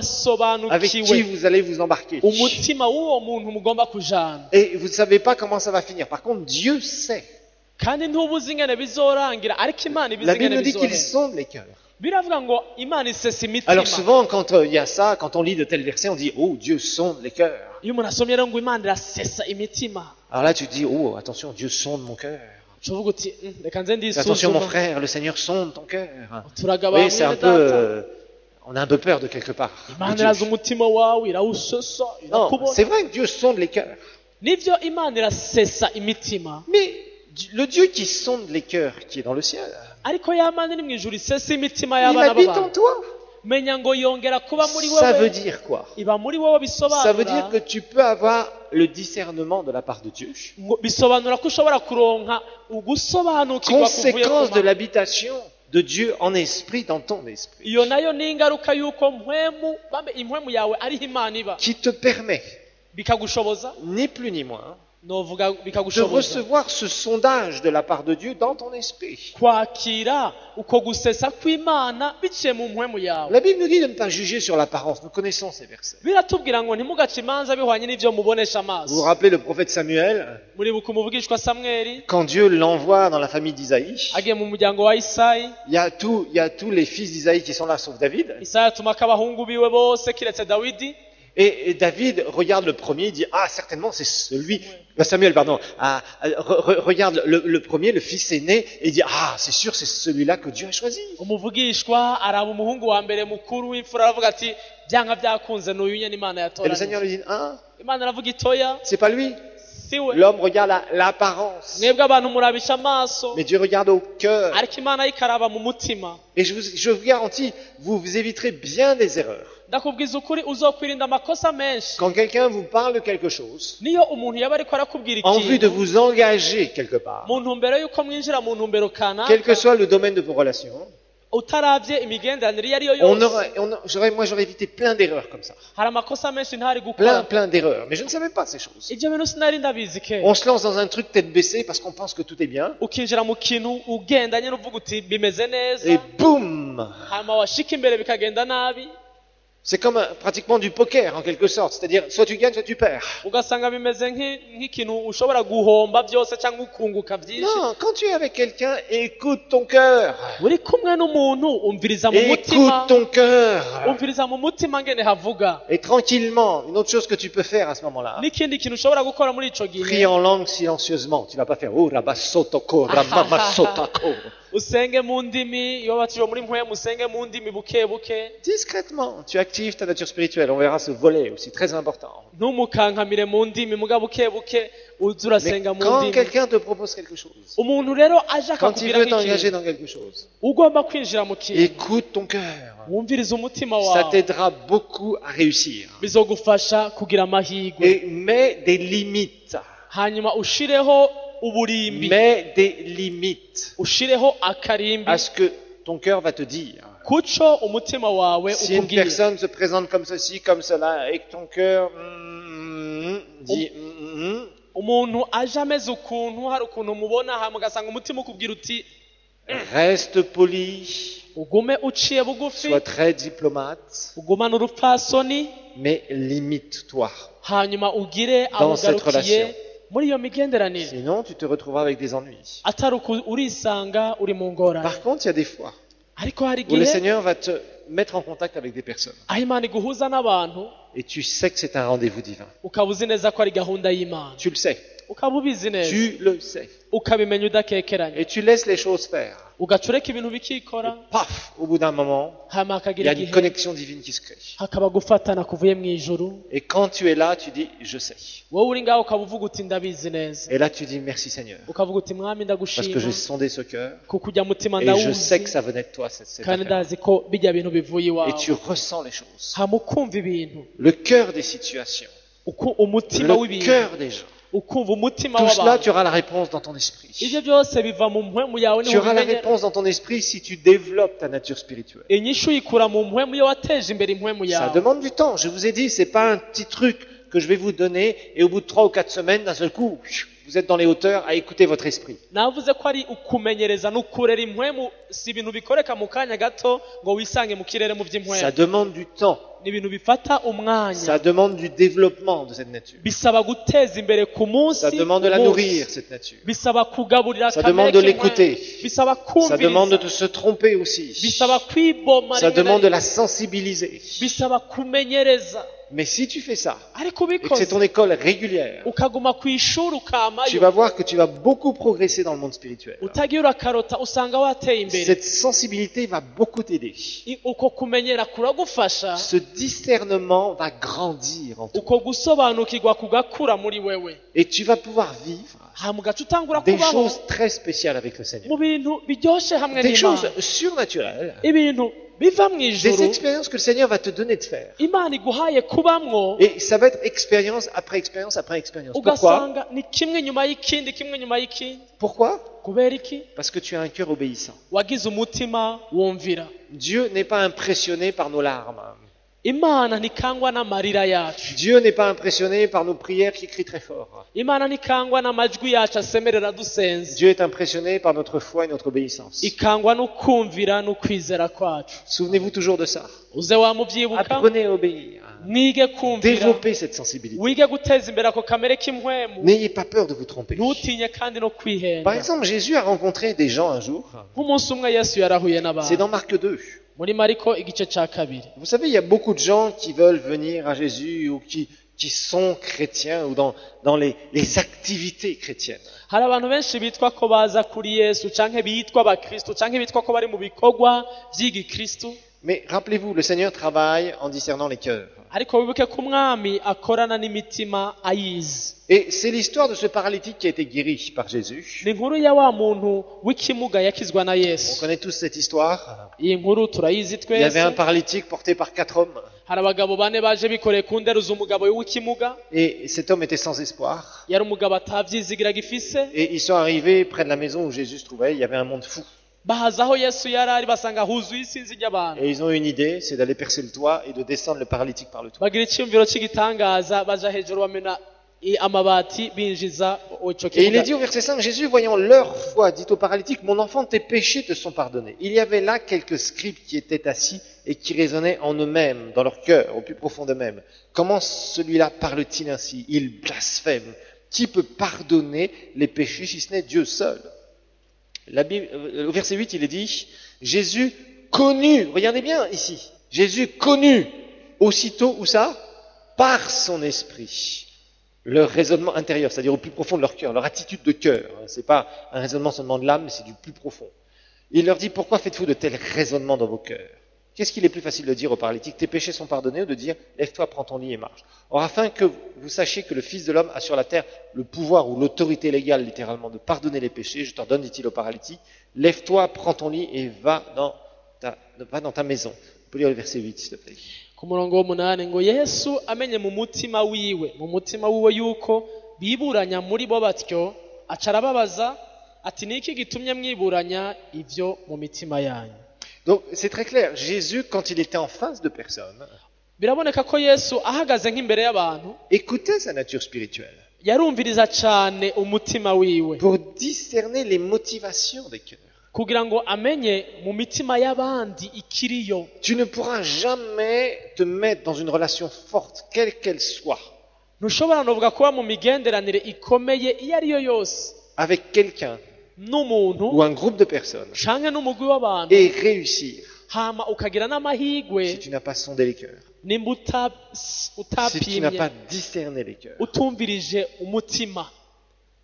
Avec qui ntiwasobanukiwe vous allez vous embarquer. umutima w'uwo muntu mugomba kujana. Et vous ne savez pas comment ça va finir. Par contre, Dieu sait. Kandi ntubuzi ingene bizorangira ariko Imana ibizi La Bible ingene nous dit qu'il bizorangira. sonde les cœurs. Biravuga ngo Imana isesa imitima. Alors souvent, quand euh, il y a ça, quand on lit de tels versets, on dit « Oh, Dieu sonde les cœurs Iyo umuntu asomye rero ngo Imana irasesa imitima. ». Alors là, tu te dis « Oh, attention, Dieu sonde mon cœur. Ucuvuga uti "Mm, reka nze Attention, mon ndisuzuma frère, le Seigneur sonde ton cœur. » turagaba Oui, c'est un mwene peu... data. euh, on a un peu peur de quelque part. Imana de Dieu. iraza umutima wawe irawusesa Non, irakubona. c'est vrai que Dieu sonde les cœurs. Nivyo Imana irasesa imitima. Mais le Dieu qui sonde les cœurs, qui est dans le ciel, ariko ya Mana iri mu ijuru isesa imitima il y'abana habite en b'abantu. toi. Menya ngo yongera kuba muri Ça veut wewe. dire quoi? Iba muri wowe Ça veut dire bisobanura que tu peux avoir le discernement de la part de Dieu. ngo- bisobanura ko ushobora kuronka ugusobanukirwa kuvuye Conséquence ku de Mana. l'habitation de Dieu en esprit dans ton esprit, Iyo nayo ni ingaruka y'uko mpwemu bambe impwemu yawe ariho Imana iba qui te permet, bikagushoboza ni plus ni moins, novuga de bikagushoboza recevoir ce sondage de la part de Dieu dans ton esprit. kwakira uko gusesa kw'Imana biciye mu mpwemu yawe. La Bible nous dit de ne pas juger sur l'apparence. Nous connaissons ces versets. Biratubwira ngo ntimugace imanza bihwanye n'ivyo mubonesha Vous vous amaso. rappelez le prophète Samuel, Muribuka umuvugishwa Samweli quand Dieu l'envoie dans la famille d'Isaïe, agiye mu muryango wa Isayi. il y a tout, il y a tous les fils d'Isaïe qui sont là, sauf David. Isayi atumako abahungu biwe bose kiretse Dawidi. Et, et David regarde le premier, il dit ah certainement c'est celui. Ben, Samuel pardon. Ah, re- re- regarde le, le premier, le fils aîné, et il dit ah c'est sûr c'est celui-là que Dieu a choisi. Umuvugishwa araba umuhungu wa mbere mukuru w'imfura aravuga ati byanga byakunze n'uyu nyene Imana Et le Seigneur yatoranyije. lui dit ah Imana aravuga itoya c'est pas lui. siwe. L'homme regarde la- l'apparence, Mwebwe abantu murabisha amaso mais Dieu regarde au cœur. ariko Imana yikaraba mu mutima. Et je vous, je vous garantis, vous vous éviterez bien des erreurs. Ndakubwiza ukuri uzokwirinda amakosa menshi. Quand quelqu'un vous parle de quelque chose, Niyo umuntu yaba ariko arakubwira en vue de ikintu vous engager quelque part, mu ntumbero y'uko mwinjira mu ntumbero quel que kanaka soit le domaine de vos relations, utaravye imigenderanire iyo ari yo on yose. aurait, on a- j'aurais, moi j'aurais évité plein d'erreurs comme ça. Hari amakosa menshi ntari Plein, gukora. plein d'erreurs. Mais je ne savais pas ces choses. Ibyo bintu sinari ndabizi ke. On se lance dans un truc tête baissée parce qu'on pense que tout est bien. Ukinjira mu kintu ugendanye n'uvuga uti bimeze neza. Et boum! hama washika imbere bikagenda nabi. C'est comme un- pratiquement du poker en quelque sorte. C'est-à-dire, soit tu gagnes, soit tu perds. Ugasanga bimeze nk'i- nk'ikintu ushobora guhomba byose cyangwa ukunguka byinshi. Non, quand tu es avec quelqu'un, écoute ton cœur. Uri kumwe n'umuntu umviriza mu Écoute mutima. ton cœur. Umviriza mu mutima ngene havuga. Et tranquillement, une autre chose que tu peux faire à ce moment-là, N'ikindi kintu ushobora gukora muri ico gihe. prie en langue silencieusement. Tu vas pas faire oh rabasotoko, ramamasotako. Usenge mu ndimi iyo batije muri mpwemu usenge mu ndimi buke buke. Discrètement, tu actives ta nature spirituelle. On verra ce volet aussi très important. Ntumukankamire mu ndimi muga buke buke uza Mais urasenga mu quand ndimi. quelqu'un te propose quelque chose, Umuntu rero aje quand il akakubwira veut t'engager nk'ikintu dans quelque chose, ugomba kwinjira mu kintu écoute ton cœur. wumviriza umutima Ça wawe t'aidera beaucoup à réussir. bizogufasha kugira amahirwe Et mets des limites. hanyuma ushireho uburimbi Mets des limites ushireho akarimbi à ce que ton cœur va te dire. kuco umutima wawe Si une ukubwiye. personne se présente comme ceci, comme cela, et que ton cœur mm, dit mm, mm, umuntu aje ameze ukuntu hari ukuntu umubona hama ugasanga umutima ukubwira uti reste poli, ugume uciye bugufi sois très diplomate, ugumane urupfasoni mais limite-toi. hanyuma ugire Dans cette abugarukiye relation. muri iyo migenderanire Sinon, tu te retrouveras avec des ennuis. atari uku urisanga uri mu ngorane. Par contre, il y a des fois ariko hari où le igihe Seigneur va te mettre en contact avec des personnes. aho Imana iguhuza n'abantu Et tu sais que c'est un rendez-vous divin. ukaba uzi neza ko ari gahunda y'Imana. Tu le sais. ukaba ubizi neza Tu le sais. ukabimenya udakekeranya Et tu laisses les choses faire. ugaca ureka ibintu bikikora Paf, au bout d'un moment, hama il y hakagira a une igihe connexion divine qui se crée. hakaba gufatana kuvuye mu ijuru Et quand tu es là, tu dis, je sais. wowe uri ngaho ukaba uvuga uti ndabizi neza Et là, tu dis, merci Seigneur. ukavuga uti mwami Parce que ndagushima j'ai sondé ce cœur. kuko ujya mutima Et je sais que ndawuzi ça venait de toi, cette, cette kandi affaire. ndazi ko bijya bintu bivuye Et iwawe tu ressens les choses. hama ukumva ibintu Le cœur des situations. uku- umutima Le w'ibintu cœur des gens. ukumva umutima Tout cela, w'abantu tu auras la réponse dans ton esprit. ibyo byose biva mu mpwemu yawe Tu niho auras la ubimenyera réponse dans ton esprit si tu développes ta nature spirituelle. inyishu uyikura mu mpwemu iyo wateje imbere impwemu Ça yawe demande du temps. Je vous ai dit, c'est pas un petit truc que je vais vous donner et au bout de trois ou quatre semaines, d'un seul coup, vous êtes dans les hauteurs à écouter votre esprit. navuze ko ari ukumenyereza n'ukurera impwemu si ibintu bikoreka mu kanya gato ngo wisange mu kirere mu Ça by'impwemu demande du temps. ni ibintu bifata Ça umwanya demande du développement de cette nature. bisaba guteza imbere ku munsi Ça demande de la ku munsi. nourrir, cette nature. bisaba kugaburira Ça kamere demande de k'impwemu. l'écouter. bisaba Ça demande de kumviriza se tromper aussi. bisaba kwiboma Ça rimwe na demande de rimwe. la sensibiliser. bisaba kumenyereza Mais si tu fais ça, ariko et que c'est ubikoze ton école régulière, ukaguma ku ishuri tu ukamayo vas voir que tu vas beaucoup progresser dans le monde spirituel. utagiye urakarota usanga wateye imbere Cette sensibilité va beaucoup t'aider. I- uko kumenyera kuragufasha Ce discernement va grandir en toi. uko gusobanukirwa kugakura muri wewe Et tu vas pouvoir vivre hama ugaca utangura des kubaho choses très spéciales avec le Seigneur. mu bintu biryoshye hamwe Des choses n'imana surnaturelles. ibintu biva mu Des ijuru expériences que le Seigneur va te donner de faire. imana iguhaye kubamwo Et ça va être expérience après expérience après expérience. Pourquoi? ugasanga ni kimwe nyuma y'ikindi kimwe nyuma y'ikindi Pourquoi? kubera iki Parce que tu as un cœur obéissant. wagize umutima wumvira Dieu n'est pas impressionné par nos larmes. imana ntikangwa n'amarira yacu Dieu n'est pas impressionné par nos prières qui crient très fort. imana ntikangwa n'amajwi yacu asemerera dusenze Dieu est impressionné par notre foi et notre obéissance. ikangwa n'ukumvira n'ukwizera kwacu Souvenez-vous toujours de ça. uze wamubyibuka Apprenez à obéir. mwige kumvira Développez cette sensibilité. wige guteza imbere ako kamere k'impwemu N'ayez pas peur de vous tromper. ntutinye kandi no Par kwihenda exemple, Jésus a rencontré des gens un jour. nk'umunsi umwe yesu yarahuye C'est n'abantu dans Marc deux. muri mariko igice cya kabiri Vous savez, il y a beaucoup de gens qui veulent venir à Jésus ou qui, qui sont chrétiens ou dans, dans les, les activités chrétiennes. hari abantu benshi bitwa ko baza kuri yesu canke bitwa abakristo canke bitwa ko bari mu bikorwa vy'igikristo Mais rappelez-vous, le Seigneur travaille en discernant les cœurs. ariko wibuke ko umwami akorana n'imitima ayizi Et c'est l'histoire de ce paralytique qui a été guéri par Jésus. ni inkuru ya wa muntu w'ikimuga yakizwa na On yesu connaît tous cette histoire. iyi nkuru turayizi Il y avait un twese paralytique porté par quatre hommes. hari abagabo bane baje bikoreye ku nderuza umugabo w'ikimuga Et cet homme était sans espoir. yari umugabo atavyizigiraga ifise Et ils sont arrivés près de la maison où Jésus se trouvait. Il y avait un monde fou. bahaza aho yesu yari ari basanga huzuye isinzi ry'abantu Et ils ont une idée, c'est d'aller percer le toit et de descendre le paralytique par le toit. bagira icyumviro cy'igitangaza baja hejuru bamena i- amabati binjiza ico Et il est kimuga dit au verset cinq, Jésus, voyant leur foi, dit au paralytique, mon enfant, tes péchés te sont pardonnés. Il y avait là quelques scribes qui étaient assis et qui raisonnaient en eux-mêmes, dans leur cœur, au plus profond d'eux-mêmes. Comment celui-là parle-t-il ainsi? Il blasphème. Qui peut pardonner les péchés si ce n'est Dieu seul? La Bible, euh, au verset huit, il est dit, Jésus connu, regardez bien ici, Jésus connu aussitôt, où ça? Par son esprit. Leur raisonnement intérieur, c'est-à-dire au plus profond de leur cœur, leur attitude de cœur. C'est pas un raisonnement seulement de l'âme, mais c'est du plus profond. Il leur dit, pourquoi faites-vous de tels raisonnements dans vos cœurs? Qu'est-ce qu'il est plus facile de dire aux paralytiques? Tes péchés sont pardonnés, ou de dire, lève-toi, prends ton lit et marche. Or, afin que vous sachiez que le Fils de l'homme a sur la terre le pouvoir ou l'autorité légale, littéralement, de pardonner les péchés, je t'en donne, dit-il aux paralytiques, lève-toi, prends ton lit et va dans ta, va dans ta maison. On peut lire le verset huit, s'il te plaît. ku murongo w'umunani ngo yesu amenye mu mutima wiwe mu mutima wiwe yuko biburanya muri bo batyo aca arababaza ati ni iki gitumye mwiburanya ivyo mu mitima yanyu Donc, c'est très clair. Jésus, quand il était en face de personnes, biraboneka ko yesu ahagaze nk'imbere y'abantu écoutait sa nature spirituelle yarumviriza cane umutima wiwe pour discerner les motivations des cœurs. kugira ngo amenye mu mitima y'abandi ikiriyo Tu ne pourras jamais te mettre dans une relation forte, quelle qu'elle soit, ntushobora novuga kuba mu migenderanire ikomeye iyo ari yo yose avec quelqu'un n'umuntu ou un groupe de personnes canke n'umugwi w'abantu et réussir hama ukagira n'amahigwe si tu n'as pas sondé les cœurs, nimba uta- si tu n'as utapimye pas discerné les cœurs. utumvirije umutima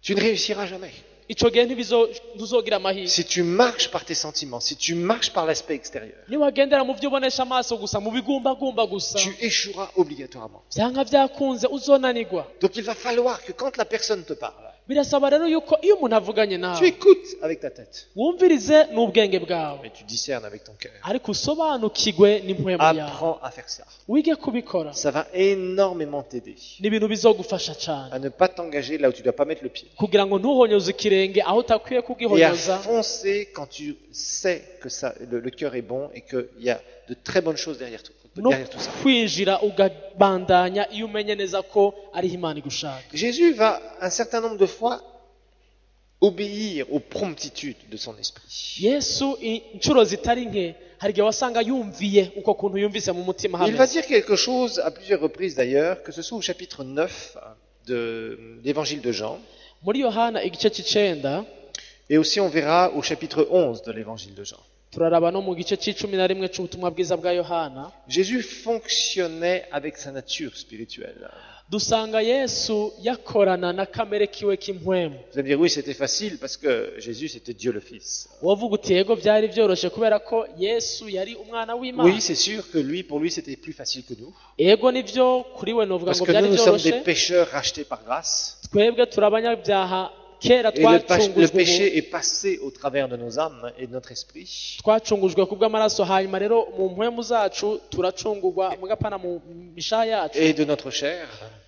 tu ne réussiras jamais. ico gihe ntibizo- ntuzogira amahirwe Si tu marches par tes sentiments, si tu marches par l'aspect extérieur, niwagendera mu byo ubonesha amaso gusa mu bigumbagumba gusa tu échoueras obligatoirement. vyanka vyakunze uzonanirwa Donc il va falloir que quand la personne te parle, birasaba rero yuko iyo umuntu avuganye tu nawe écoutes avec ta tête, wumvirize n'ubwenge bwawe mais tu discernes avec ton cœur. ariko usobanukirwe n'impwemu yawe Apprends à faire ça. wige kubikora Ça va énormément t'aider ni ibintu bizogufasha cane à ne pas t'engager là où tu ne dois pas mettre le pied. kugira ngo ntuhonyoze ikirenge aho utakwiye Et à kugihonyoza foncer quand tu sais que ça, le, le cœur est bon et qu'il y a de très bonnes choses derrière tout, no derrière tout ça. kwinjira ugabandanya iyo umenye neza ko ariho imana igushaka Jésus va un certain nombre de fois obéir aux promptitudes de son esprit. yesu inshuro zitari nke hari igihe wasanga yumviye uko kuntu yumvise mu mutima Il va hameze dire quelque chose à plusieurs reprises d'ailleurs, que ce soit au chapitre neuf de l'évangile de Jean, muri yohana igice c'icenda et aussi on verra au chapitre onze de l'évangile de Jean. turaraba no mu gice c'icumi na rimwe c'ubutumwa bwiza bwa yohana Jésus fonctionnait avec sa nature spirituelle. dusanga yesu yakorana na kamere kiwe k'impwemu Vous allez me dire, oui, c'était facile parce que Jésus, c'était Dieu le Fils. wovuga uti yego byari byoroshe kubera ko yesu yari umwana w'imana Oui, c'est sûr que lui, pour lui, c'était plus facile que nous. yego nivyo kuri we novuga Parce ngo que byari nous, nous sommes des byoroshe pécheurs rachetés par grâce. twebwe turi abanyabyaha kera Et le, pa- le twacungujwe péché est passé au travers de nos âmes et de notre esprit. twacungujwe kubw'amaraso hanyuma rero mu mpwemu zacu turacungurwa mugapana mu mishaha yacu Et de notre chair.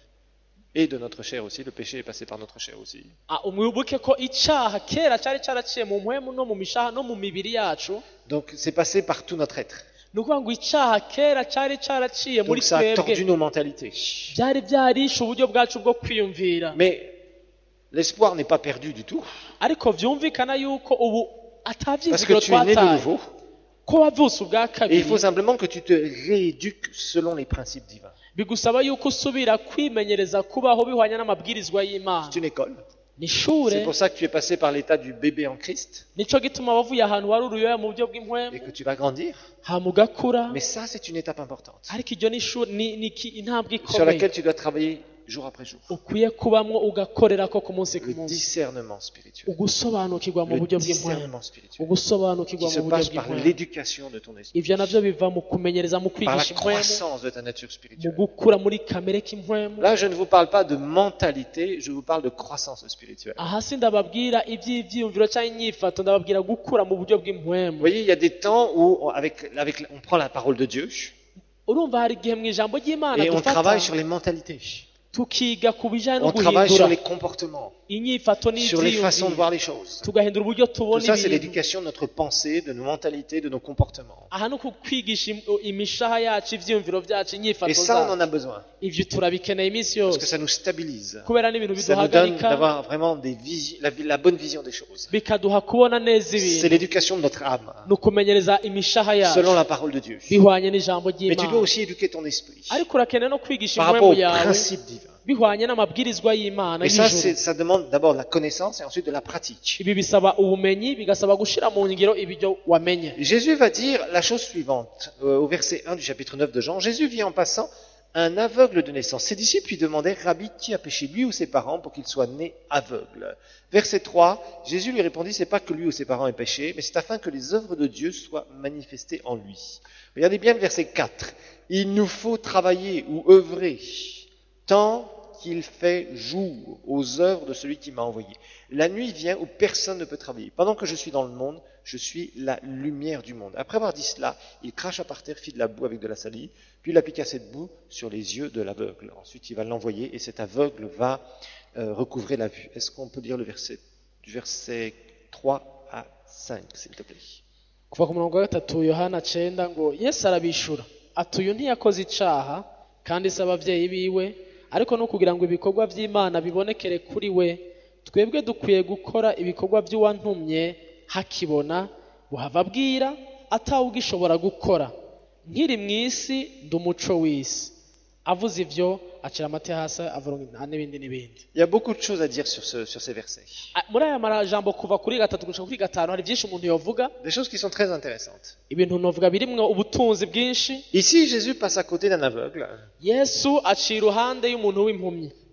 Et de notre chair aussi. Le péché est passé par notre chair aussi. Ah, umwibuke ko icaha kera cari caraciye mu mpwemu no mu mishaha no mu mibiri yacu Donc, c'est passé par tout notre être. ni ukuvuga ngo icaha kera cari caraciye muri Donc, ça a tordu twebwe nos mentalités. byari byarishe uburyo bwacu bwo kwiyumvira Mais l'espoir n'est pas perdu du tout. ariko vyumvikana yuko ubu Parce atavyizigiro que tu es né de twataye nouveau. ko wavutse ubwa Et il kabiri faut simplement que tu te rééduques selon les principes divins. bigusaba yuko usubira kwimenyereza kubaho bihwanye n'amabwirizwa y'imana C'est une école. ni C'est ishure pour ça que tu es passé par l'état du bébé en Christ nico gituma wavuye ahantu wari uruyoya mu buryo bw'impwemu et que tu vas grandir. hama ugakura Mais ça, c'est une étape importante ariko iryo ni ishure ni ni ki- intambwe sur ikomeye laquelle tu dois travailler jour après jour. ukwiye kubamwo ugakorerako ku munsi ku Le munsi discernement spirituel. ugusobanukirwa mu Le buryo bw'impwemu discernement spirituel ugusobanukirwa qui se mu buryo passe par bw'impwemu l'éducation de ton esprit, ivyo navyo biva mu kumenyereza mu par la kwigisha impwemu croissance de ta nature mu spirituelle. gukura muri kamere k'impwemu Là, je ne vous parle pas de mentalité, je vous parle de croissance spirituelle. aha si ndababwira ivy'ivyiyumviro canke inyifato ndababwira gukura mu buryo Vous bw'impwemu voyez, il y a des temps où, avec, avec, on prend la parole de Dieu urumva hari igihe mu ijambo ry'imana et on dufata travaille sur les mentalités. tukiga ku bijanye no On travaille sur guhindura les comportements, inyifato sur les façons de n'ivyiyumviro voir les choses. tugahindura uburyo Tout tubona ça, c'est ibintu l'éducation de notre pensée, de nos mentalités, de nos comportements. aha ni ukukwigisha im- imishaha yacu ivyiyumviro vyacu Et inyifato ça, on en zacu a besoin. ivyo turabikeneye iminsi Parce que yose ça nous stabilise. kubera n'ibintu Ça nous donne biduhagarika d'avoir vraiment des visi- la, la bonne vision des choses. bikaduha kubona neza C'est ibintu l'éducation de notre âme, ni ukumenyereza imishaha yacu selon la parole de Dieu. bihwanye n'ijambo Mais tu dois ry'imana aussi éduquer ton esprit ariko urakeneye no kwigisha par rapport impwemu aux yawe principes divins. bihwanye n'amabwirizwa y'imana Et ça, y'ijuru c'est- ça demande d'abord de la connaissance et ensuite de la pratique. ibi bisaba ubumenyi bigasaba gushira mu ngiro ibyo wamenye Jésus va dire la chose suivante, euh, au verset un du chapitre neuf de Jean. Jésus vit en passant un aveugle de naissance. Ses disciples lui demandèrent, Rabbi, qui a péché, lui ou ses parents, pour qu'il soit né aveugle? Verset trois, Jésus lui répondit, c'est pas que lui ou ses parents aient péché, mais c'est afin que les œuvres de Dieu soient manifestées en lui. Regardez bien le verset quatre. Il nous faut travailler ou œuvrer tant qu'il fait jour aux œuvres de celui qui m'a envoyé. La nuit vient où personne ne peut travailler. Pendant que je suis dans le monde, je suis la lumière du monde. Après avoir dit cela, il cracha par terre, fit de la boue avec de la salive, puis il appliqua cette boue sur les yeux de l'aveugle. Ensuite, il va l'envoyer et cet aveugle va euh, recouvrer la vue. Est-ce qu'on peut lire le verset, du verset trois à cinq, s'il te plaît? kuva ku murongo wa gatatu yohana cenda ngo yesu arabishura ati uyu ntiyakoze icaha kandi si abavyeyi biwe ariko no kugira ngo ibikorwa vy'imana bibonekere kuri we twebwe dukwiye gukora ibikorwa vy'uwantumye hakibona buhava abwira atawe ugishobora gukora nkiri mw'isi ndi umuco w'isi avuze ivyo acira amate hasi avuga n'ibindi n'ibindi Il y a beaucoup de choses à dire sur, ce, sur ces versets. Ah, muri aya majambo kuva kuri gatatu gushika kuri gatanu hari vyinshi umuntu yovuga Des choses qui sont très intéressantes. ibintu novuga birimwo ubutunzi bwinshi Ici, Jésus passe à côté d'un aveugle yesu aciye iruhande y'umuntu w'impumyi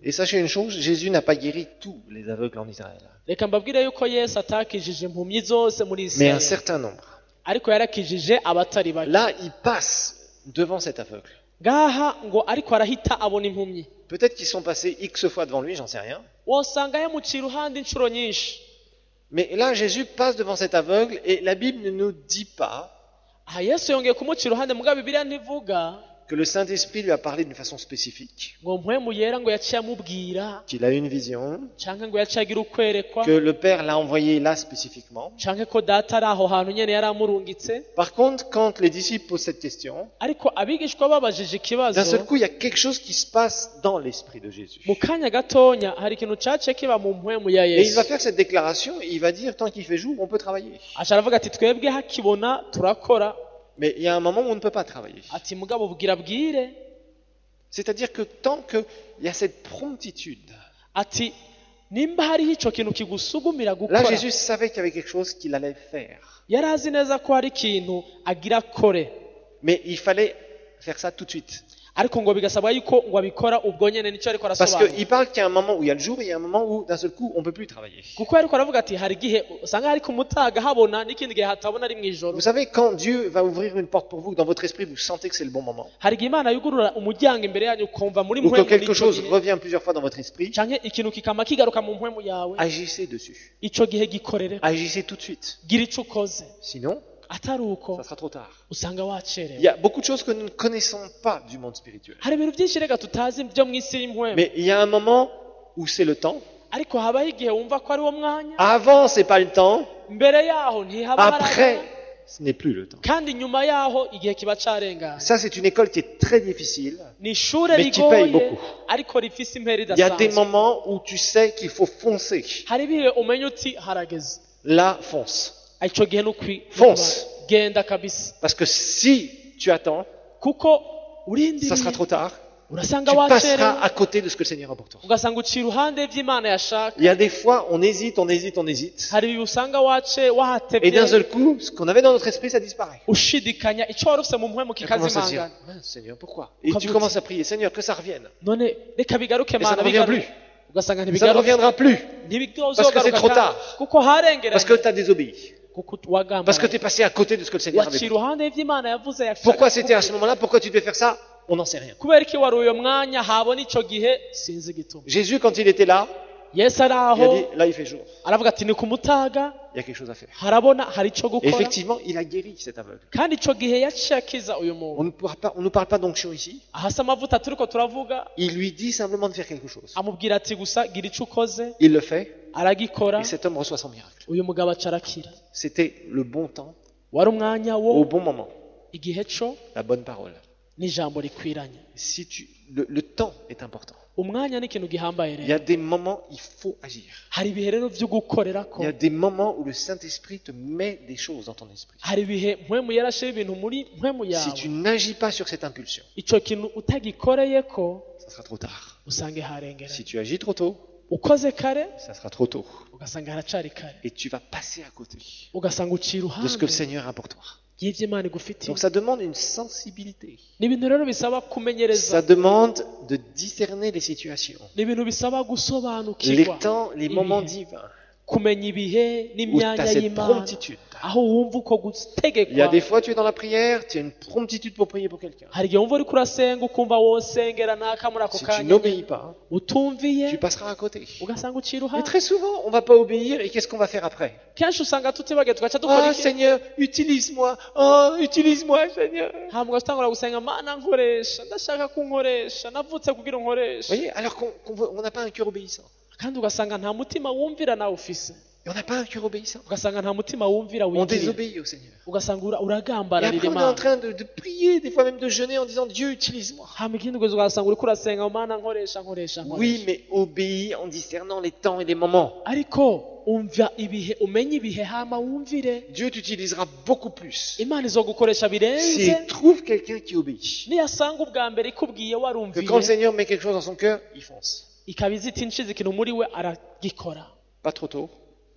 Et sachez une chose, Jésus n'a pas guéri tous les aveugles en Israël, reka mbabwire yuko yesu atakijije impumyi zose muri mais un isirayeli certain nombre. ariko yarakijije abatari bake Là, il passe devant cet aveugle. ngaha ngo ariko arahita abona impumyi Peut-être qu'ils sont passés X fois devant lui, j'en sais rien. wosanga yamuciye iruhande inshuro nyinshi Mais là, Jésus passe devant cet aveugle et la Bible ne nous dit pas aha yesu yongeye kumucira iruhande mugabo bibiliya ntivuga que le Saint-Esprit lui a parlé d'une façon spécifique, ngo mpwemu yera ngo yaciye amubwira qu'il a eu une vision, canke ngo yaciye agira ukwerekwa que le Père l'a envoyé là spécifiquement. canke ko data ari aho hantu nyene yari amurungitse Par contre, quand les disciples posent cette question, ariko abigishwa babajije ikibazo d'un seul coup, il y a quelque chose qui se passe dans l'esprit de Jésus. mu kanya gatonya hari ikintu caciye kiba mu mpwemu ya Et il yesu va faire cette déclaration et il va dire, tant qu'il fait jour, on peut travailler. aca aravuga ati twebwe hakibona turakora Mais il y a un moment où on ne peut pas travailler. ati mugabo bwira bwire C'est-à-dire que tant qu'il y a cette promptitude, ati nimba hariho ico kintu kigusugumira là gukora Jésus savait qu'il y avait quelque chose qu'il allait faire. yari azi neza ko hari ikintu agira akore Mais il fallait faire ça tout de suite. ariko ngo bigasabwa yuko ngo abikora ubwo nyene nico ariko Parce arasobanura qu'il parle qu'il y a un moment où il y a le jour et il y a un moment où d'un seul coup on ne peut plus travailler. kuko ariko aravuga ati hari igihe usanga hari ku mutaga habona n'ikindi gihe hatabona ari mw'ijoro Vous savez, quand Dieu va ouvrir une porte pour vous, dans votre esprit, vous sentez que c'est le bon moment. hari igihe imana yugurura umuryango imbere yanyu ukumva muri Ou que mpwemu quelque n'ico chose gihe revient plusieurs fois dans votre esprit, canke ikintu kikama kigaruka mu mpwemu yawe agissez dessus. ico gihe gikorere Agissez tout de suite. gira ico ukoze Sinon, atari uko ça sera trop tard. usanga Il y wacerewe a beaucoup de choses que nous ne connaissons pas du monde spirituel. hari ibintu byinshi rega tutazi byo mu isi y'impwemu Mais il y a un moment où c'est le temps. ariko habaho igihe wumva ko ari wo mwanya Avant, c'est pas le temps. mbere yaho ntihaba Après, haragera ce n'est plus le temps. kandi nyuma yaho igihe kiba carengana Ça, c'est une école qui est très difficile. ni ishure Mais qui paye rigoye beaucoup. ariko rifise impera Il y a des idasanzwe moments où tu sais qu'il faut foncer. hari ibihe umenya uti harageze Là, fonce. ico gihe n'ukwi Fonce. genda kabisa Parce que si tu attends, kuko ça urindiriye sera trop tard. urasanga Tu passeras wacerewe à côté de ce que le Seigneur a pour toi. ugasanga uciye iruhande vy'imana yashaka Il y a des fois, on hésite, on hésite, on hésite. hari ibihe usanga wace Et d'un wahatevye seul coup, ce qu'on avait dans notre esprit, ça disparaît. ushidikanya ico wari ufise mu mpwemu Tu commences à se dire, kikazimangana ah, Seigneur, pourquoi? Et Comme tu vous commences dites. à prier, Seigneur, que ça revienne. none reka bigaruke Et ça mana ne revient bigaruke plus. ugasanga Ça ne ntibigaruke reviendra plus. ntibitozogaruka Parce que c'est trop kandi. tard. kuko harengeranye Parce que tu as désobéi. kuko wagambana Parce que tu es passé à côté de ce que le Seigneur avait waciye pour toi. iruhande y'ivy'imana yavuze yashaka Pourquoi c'était à kukubwira. ce moment-là? Pourquoi tu devais faire ça? On n'en sait rien. kubera iki wari uyo mwanya habona ico gihe sinzi igituma Jésus, quand il était là, yesu ari il a aho dit, là, il fait jour. aravuga ati ni ku mutaga Il y a quelque chose à faire. harabona hari ico Et gukora effectivement, il a guéri cet aveugle. kandi ico gihe yaciye akiza uyu muntu On ne pourra pas, on ne parle pas d'onction ici. ahasi amavuta turiko turavuga Il lui dit simplement de faire quelque chose. amubwira ati gusa gira ico ukoze Il le fait aragikora et cet homme reçoit son miracle. uyu mugabo aca arakira C'était le bon temps, wari umwanya au wo bon moment, igihe co la bonne parole. n'ijambo rikwiranye Si tu, le, le temps est important. umwanya ni ikintu gihambaye Il y a rero des moments, il faut agir. hari ibihe rero vyo gukorerako Il y a des moments où le Saint-Esprit te met des choses dans ton esprit. hari ibihe mpwemu yarashira ibintu muri mpwemu Si yawe tu n'agis pas sur cette impulsion, ico kintu utagikoreyeko ça sera trop tard. usange harengeranye Si tu agis trop tôt, ukoze kare ça sera trop tôt. ugasanga haracari kare Et tu vas passer à côté ugasanga uciye de ce iruhande que le Seigneur a pour toi. y'ivyo imana igufitiye Donc ça demande une sensibilité. ni ibintu rero bisaba kumenyereza Ça demande de discerner les situations, ni ibintu bisaba les gusobanukirwa temps, les ibihe, moments divins, kumenya ibihe où tu n'imyanya as cette y'imana promptitude. aho wumva uko Il y a gutegekwa des fois, tu es dans la prière, tu as une promptitude pour prier pour quelqu'un. hari igihe wumva uriko urasenga ukumva wosengera naka muri ako Si tu kanya n'obéis pas, utumviye tu passeras à côté. ugasanga uciye Mais iruhande très souvent, on ne va pas obéir et qu'est-ce qu'on va faire après? kenshi usanga tutibagiye tugaca dukora Oh iki Seigneur, utilise-moi. Oh, utilise-moi, Seigneur. hama ugatangura gusenga mana nkoresha ndashaka kunkoresha navutse kugira Vous unkoresha voyez, alors qu'on qu'on veut- on n'a pas un cœur obéissant. kandi ugasanga nta mutima wumvira nawe ufise Et on n'a pas un cœur obéissant. ugasanga nta mutima wumvira On wigirira désobéit au Seigneur. ugasanga ura- Et uragambararira après, on est en imana train de, de prier, des fois même de jeûner en disant Dieu, utilise-moi. hama ikindi ugaza ugasanga uriko urasenga mana nkoresha nkoresha Oui, nkoresha mais obéis en discernant les temps et les moments. ariko umva ibihe umenye ibihe hama wumvire Dieu t'utilisera beaucoup plus imana izogukoresha birenze s'il trouve quelqu'un qui obéit. niyasanga ubwa mbere ikubwiye Que quand le warumviye Seigneur met quelque chose dans son cœur, il fonce. ikaba izita inshize ikintu muri we aragikora Pas trop tôt,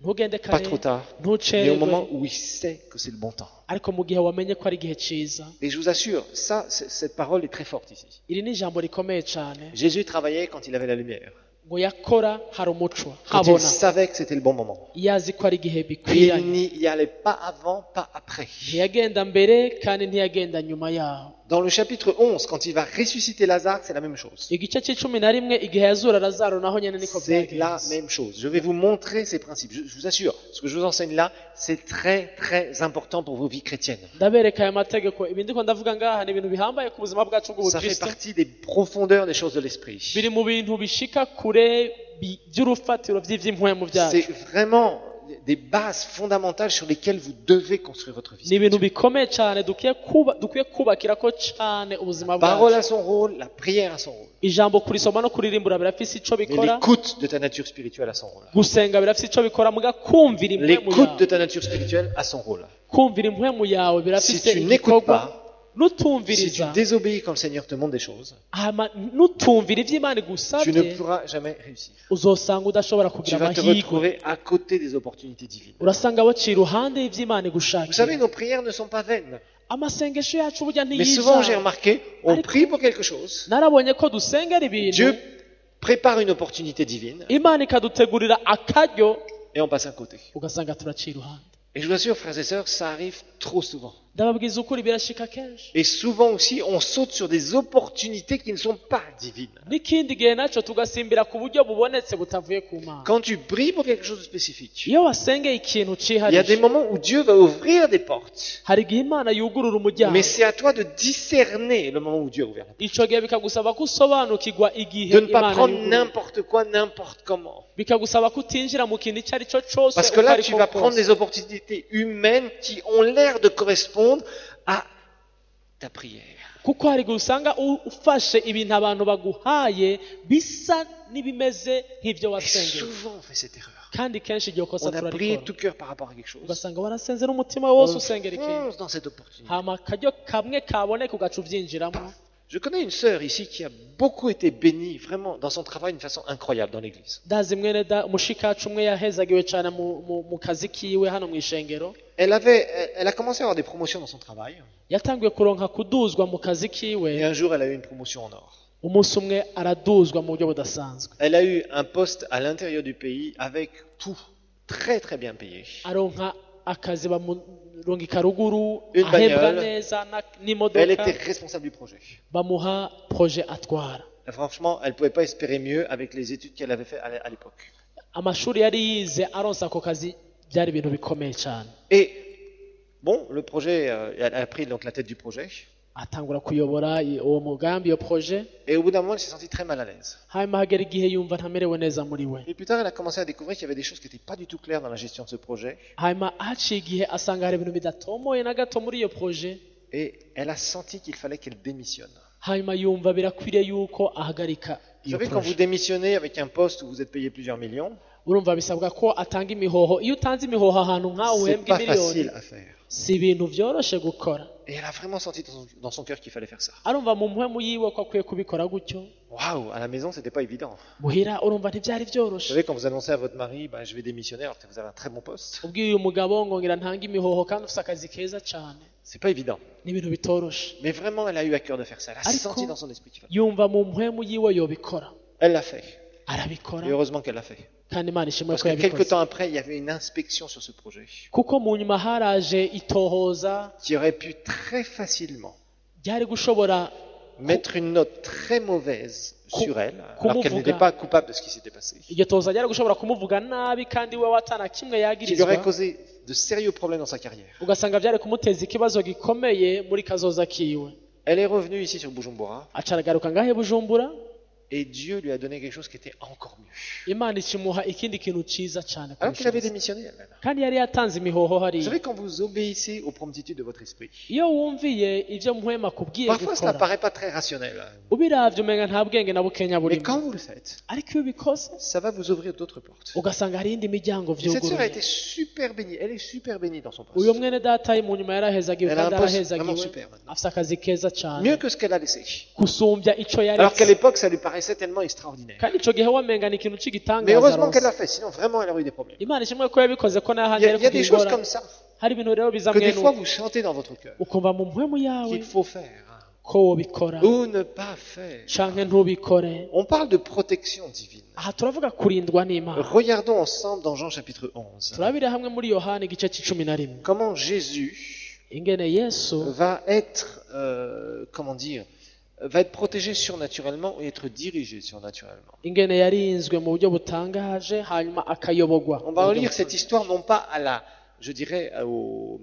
ntugende pas kare trop tard, mais au ntucererwe moment où il sait que c'est le bon temps. ariko mu gihe wamenye ko ari igihe ciza. Et je vous assure, ça, c'est- cette parole est très forte ici. Iri ni ijambo rikomeye cyane Jésus travaillait quand il avait la lumière, ngo yakora hari umuco quand il habona savait que c'était le bon moment. iyo azi ko ari igihe Et il bikwiranye n'y allait pas avant, pas après. ntiyagenda mbere kandi ntiyagenda nyuma yaho. Dans le chapitre onze, quand il va ressusciter Lazare, c'est la même chose. igice cy'icumi na rimwe igihe yazura lazaro naho nyene niko C'est la byagenze. même chose. Je vais vous montrer ces principes. Je, je vous assure, ce que je vous enseigne là, c'est très très important pour vos vies chrétiennes. ndabereka aya mategeko ibi ndiko ndavuga ngaha ni ibintu bihambaye ku buzima bwacu Ça fait bw'ubukristo partie des profondeurs des choses de l'esprit. biri mu bintu bishika kure bi- by'urufatiro by'ivy'impwemu byacu. C'est vraiment des bases fondamentales sur lesquelles vous devez construire votre vie. ni ibintu bikomeye cyane dukwiye kuba dukwiye kubakirako cyane ubuzima La parole bwacu. a son rôle, la prière a son rôle. ijambo kurisoma no kuririmbura birafise ico Mais bikora, l'écoute de ta nature spirituelle a son rôle. gusenga birafise ico bikora, muga kumvira impwemu L'écoute de yawe ta nature spirituelle a son rôle. kumvira impwemu yawe Si birafise tu n'écoutes igikorwa. pas, si tu nutumviriza désobéis quand le Seigneur te montre des choses, hama nutumvira ivyo Imana tu ne igusavye pourras jamais réussir. uzosanga udashobora Tu kugira vas te amahirwe, retrouver à côté des opportunités divines. urasanga waciye iruhande y'ivyo Imana Vous savez, igushakira. nos prières ne sont pas vaines. amasengesho yacu burya Mais souvent, j'ai ntiyiza. remarqué, on Ariko- prie pour quelque chose, narabonye ko dusengera ibintu Dieu prépare une opportunité divine, Imana ikadutegurira akaryo et on passe à côté. ugasanga turaciye iruhande. Et je vous assure, frères et sœurs, ça arrive trop souvent. ndababwiza ukuri birashika kenshi. Et souvent aussi, on saute sur des opportunités qui ne sont pas divines. n'ikindi gihe nacyo tugasimbira ku buryo bubonetse butavuye ku Mana. Quand tu pries pour quelque chose de spécifique, iyo wasengeye ikintu il y a des ciharije moments où Dieu va ouvrir des portes. hari igihe Imana yugurura umuryango, Mais c'est à toi de discerner le moment où Dieu a ouvert la porte. ico gihe bikagusaba ko usobanukirwa igihe De ne pas Imana prendre yugurura. n'importe quoi, n'importe comment. bikagusaba ko utinjira mu kintu icyo ari cyo cyose Parce que uko là, ari tu ko vas prendre kose. des opportunités humaines qui ont l'air de correspondre à ta prière. kuko hari igihe usanga u- ufashe ibintu abantu baguhaye bisa n'ibimeze nk'ibyo Et wasengeye, souvent, on fait cette erreur. kandi kenshi iryo kosa On a prié turarikora tout cœur par rapport à quelque chose. ugasanga warasenze n'umutima wose On usengera ikintu, fonce dans cette opportunité. hama akaryo kamwe kaboneka ugaca ubyinjiramo. Je connais une sœur ici qui a beaucoup été bénie vraiment dans son travail d'une façon incroyable dans l'église. ndazi mwene da umushikacu umwe yahezagiwe cyane mu, mu, mu kazi kiwe hano mu ishengero. Elle avait, elle- elle a commencé à avoir des promotions dans son travail. yatangiye kuronka kuduzwa mu kazi Et kiwe, un jour, elle a eu une promotion en or. umunsi umwe araduzwa mu buryo budasanzwe, Elle a eu un poste à l'intérieur du pays avec tout très très bien payé. aronka akazi bamurungika ruguru, Une ahembwa bagnole. neza na- Elle n'imodoka, était responsable du projet. bamuha proje atwara. Et franchement, elle ne pouvait pas espérer mieux avec les études qu'elle avait fait à l'é- à l'époque. amashuri yari yize aronsa ako kazi byari ibintu bikomeye cyane. Et bon, le projet, euh, elle a pris donc la tête du projet. atangura kuyobora i- uwo mugambi, iyo proje, Et au bout d'un moment, elle s'est sentie très mal à l'aise. hanyuma hagera igihe yumva ntamerewe neza muri we, Et plus tard, elle a commencé à découvrir qu'il y avait des choses qui n'étaient pas du tout claires dans la gestion de ce projet. hanyuma haciye igihe asanga hari ibintu bidatomoye na gato muri iyo proje, Et elle a senti qu'il fallait qu'elle démissionne. hanyuma yumva birakwiriye yuko ahagarika Vous iyo savez, quand vous proje. démissionnez avec un poste où vous êtes payé plusieurs millions, urumva bisabwa ko atanga imihoho. iyo utanze imihoho ahantu nk'aho c'est uhembwa pas miliyoni, facile à faire. si ibintu byoroshe gukora. Et elle a vraiment senti dans son, dans son cœur qu'il fallait faire ça. arumva mu mpwemu yiwe ko akwiye kubikora gutyo. Waouh, à la maison, c'était pas évident. muhira urumva ntibyari Vous byoroshe. savez, quand vous annoncez à votre mari, bah, je vais démissionner alors que vous avez un très bon poste, ubwiye uyu mugabo ngo ngira ntange imihoho kandi ufite akazi keza cyane, c'est pas évident. ni ibintu bitoroshe. Mais vraiment, elle a eu à cœur de faire ça. Elle a Ariko- senti dans son esprit qu'il fallait. yumva mu mpwemu yiwe yobikora, Elle l'a fait. arabikora, Et heureusement qu'elle l'a fait. kandi Imana ishimwe Parce ko que quelques yabikoze. temps après, il y avait une inspection sur ce projet kuko mu nyuma haraje itohoza qui aurait pu très facilement ryari gushobora mettre une note très mauvaise sur elle, Ku- alors qu'elle kumuvuga- n'était pas coupable de ce qui s'était passé, iryo tohoza ryari gushobora kumuvuga nabi kandi we watana kimwe qui lui yagirizwa, aurait causé de sérieux problèmes dans sa carrière. ugasanga byari kumuteza ikibazo gikomeye muri kazoza kiwe. Elle est revenue ici sur Bujumbura aca aragaruka ngahe Bujumbura, et Dieu lui a donné quelque chose qui était encore mieux. Imana ikimuha ikindi kintu cyiza cyane Alors kurusha qu'elle avait ibyo. démissionné elle-même. kandi yari yatanze imihoho Vous hariya. savez, quand vous obéissez aux promptitudes de votre esprit, iyo wumviye ibyo muhema kubwiye parfois cela gukora, paraît pas très rationnel. ubiravye umenga nta bwenge na bukenya Mais burimo, quand vous le faites, ariko iyo ubikoze ça va vous ouvrir d'autres portes. ugasanga hari indi miryango Et cette sœur a vyuguruye. été super bénie. Elle est super bénie dans son uyo poste. mwene data mu nyuma yarahezagiwe Elle a un kandi poste vraiment arahezagiwe, super maintenant. afite akazi keza cyane Mieux que ce qu'elle a laissé. gusumbya ico Alors qu'à yaretse. l'époque, ça lui paraissait paraissait tellement extraordinaire. kandi icyo gihe wamenga ni ikintu Mais cy'igitangaza heureusement qu'elle rwose l'a fait, sinon vraiment elle aurait eu des problèmes. imana ishimwe ko yabikoze ko nayo Il ahandi y a, ari il y a des kugira choses ingorane comme ça hari ibintu rero biza que des mwene fois uko vous sentez dans votre cœur ukumva mu mpwemu yawe qu'il faut faire ko wobikora ou ne pas faire. canke ntubikore On parle de protection divine. aha turavuga kurindwa n'imana Regardons ensemble dans Jean chapitre onze turabire hamwe muri yohani igice c'icumi na rimwe comment Jésus ingene yesu va être, euh, comment dire, va être protégé surnaturellement et être dirigé surnaturellement. ingene yarinzwe mu buryo butangaje hanyuma akayoborwa On va relire cette histoire non pas à la, je dirais, au,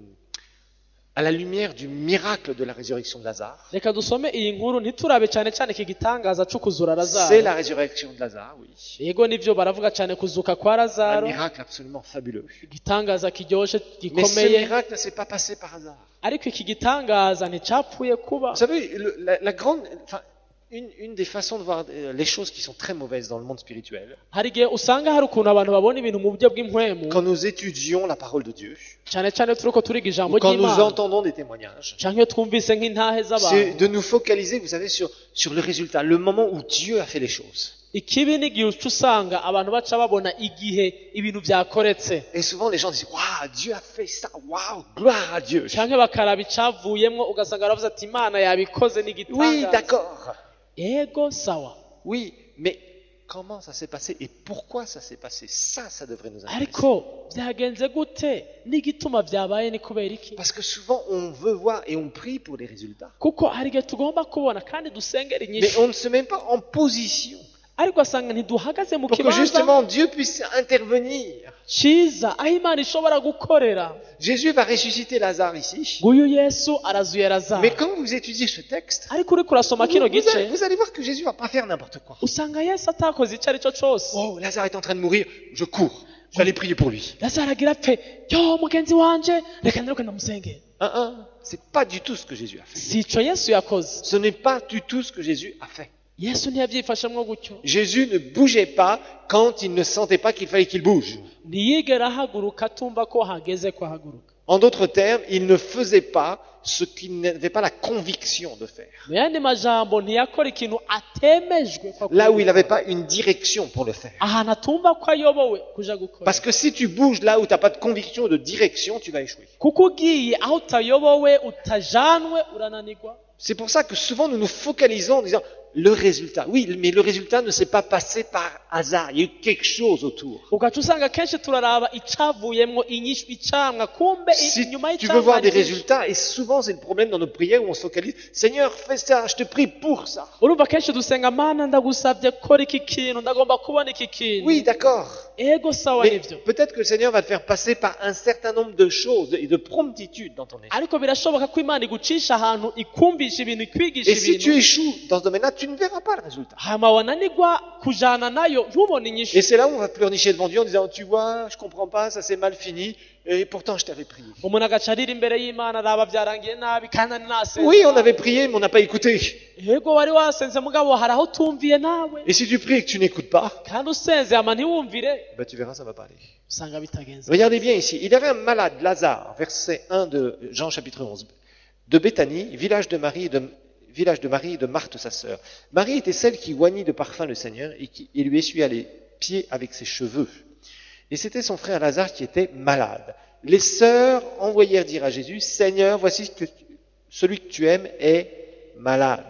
à la lumière du miracle de la résurrection de Lazare. reka dusome iyi nkuru ntiturabe cyane cyane iki gitangaza cyo kuzura C'est lazaro la résurrection de Lazare, oui. yego nivyo baravuga cyane kuzuka kwa Un lazaro miracle absolument fabuleux. igitangaza kiryoshe Mais ce gikomeye miracle ne s'est pas passé par hasard. ariko iki gitangaza nticapfuye kuba Vous savez, le- la, la grande, enfin, une, une des façons de voir euh, les choses qui sont très mauvaises dans le monde spirituel, hari igihe usanga hari ukuntu abantu babona ibintu mu buryo bw'impwemu quand nous étudions la parole de Dieu, cyane cyane turiko turiga ijambo ou quand nous ry'imana entendons des témoignages, canke iyo twumvise nk'intahe c'est z'abantu de nous focaliser, vous savez, sur, sur le résultat, le moment où Dieu a fait les choses. ikibi n'igihe uca usanga abantu baca babona igihe ibintu byakoretse Et souvent les gens disent, waouh, Dieu a fait ça, waouh, gloire à Dieu. canke bakaraba icavuyemwo ugasanga baravuze ati imana yabikoze Oui, n'igitangaza d'accord. ego sawa Oui, mais comment ça s'est passé et pourquoi ça s'est passé? Ça, ça devrait nous intéresser. ariko byagenze gute n'igituma byabaye ni kubera iki Parce que souvent on veut voir et on prie pour les résultats. kuko hari igihe tugomba kubona kandi dusengera Mais inyishu on ne se met pas en position ariko asanga ntiduhagaze mu pour que kibanza justement Dieu puisse intervenir. ciza aho imana ishobora gukorera Jésus va ressusciter Lazare ici. nguyu yesu arazuye lazaro Mais quand vous étudiez ce texte, ariko uriko urasoma vous, kino vous allez, gice vous allez voir que Jésus va pas faire n'importe quoi. usanga yesu atakoze icyo ari cyo cyose Oh, Lazare est en train de mourir, je cours. Je vais aller prier pour lui. lazaro agira apfe yo mugenzi wanje reka ndiruke ndamusengera Un, un, c'est pas du tout ce que Jésus a fait. si ico yesu yakoze Ce n'est pas du tout ce que Jésus a fait. yesu ntiyabyifashemwo gutyo Jésus ne bougeait pas quand il ne sentait pas qu'il fallait qu'il bouge. ntiyigera ahaguruka atumva ko hageze ko ahaguruka En d'autres termes, il ne faisait pas ce qu'il n'avait pas la conviction de faire. mu yandi majambo ntiyakora ikintu atemejwe ko Là où akora. il n'avait pas une direction pour le faire. ahantu atumva ko ayobowe kuja gukora Parce que si tu bouges là où tu n'as pas de conviction, de direction, tu vas échouer. kuko ugiye aho utayobowe utajanwe urananirwa C'est pour ça que souvent nous nous focalisons en disant le résultat. Oui, mais le résultat ne s'est pas passé par hasard. Il y a eu quelque chose autour. ugaca usanga kenshi turaraba icavuyemwo inyishu icamwa kumbe Si inyuma tu veux voir des ryinshi. résultats, et souvent c'est le problème dans nos prières où on se focalise, Seigneur, fais ça, je te prie pour ça. urumva kenshi dusenga mana ndagusabye kora iki kintu ndagomba kubona iki kintu Oui, d'accord. ego sawa Mais nivyo peut-être que le Seigneur va te faire passer par un certain nombre de choses et de promptitude dans ton esprit. ariko birashoboka ko imana igucisha ahantu ikumvisha ibintu ikwigisha Et si tu ibintu échoues dans ce domaine-là, tu ne verras pas le résultat. hama wananirwa kujana nayo ntubone inyishu Et c'est là où on va pleurnicher devant Dieu en disant, tu vois, je comprends pas, ça s'est mal fini, et pourtant je t'avais prié. umuntu agaca arira imbere y'imana araba byarangiye nabi kandi ari nasenze Oui, on avait prié, mais on n'a pas écouté. yego wari wasenze mugabo hari aho utumviye nawe Et si tu pries et que tu n'écoutes pas, kandi usenze hama ntiwumvire ben tu verras, ça va pas aller. usanga bitagenze Regardez bien ici. Il y avait un malade, Lazare, verset un de Jean chapitre onze, de Béthanie, village de Marie et de, village de Marie et de Marthe sa sœur. Marie était celle qui oignit de parfum le Seigneur et qui et lui essuya les pieds avec ses cheveux. Et c'était son frère Lazare qui était malade. Les sœurs envoyèrent dire à Jésus, Seigneur, voici que tu- celui que tu aimes est malade.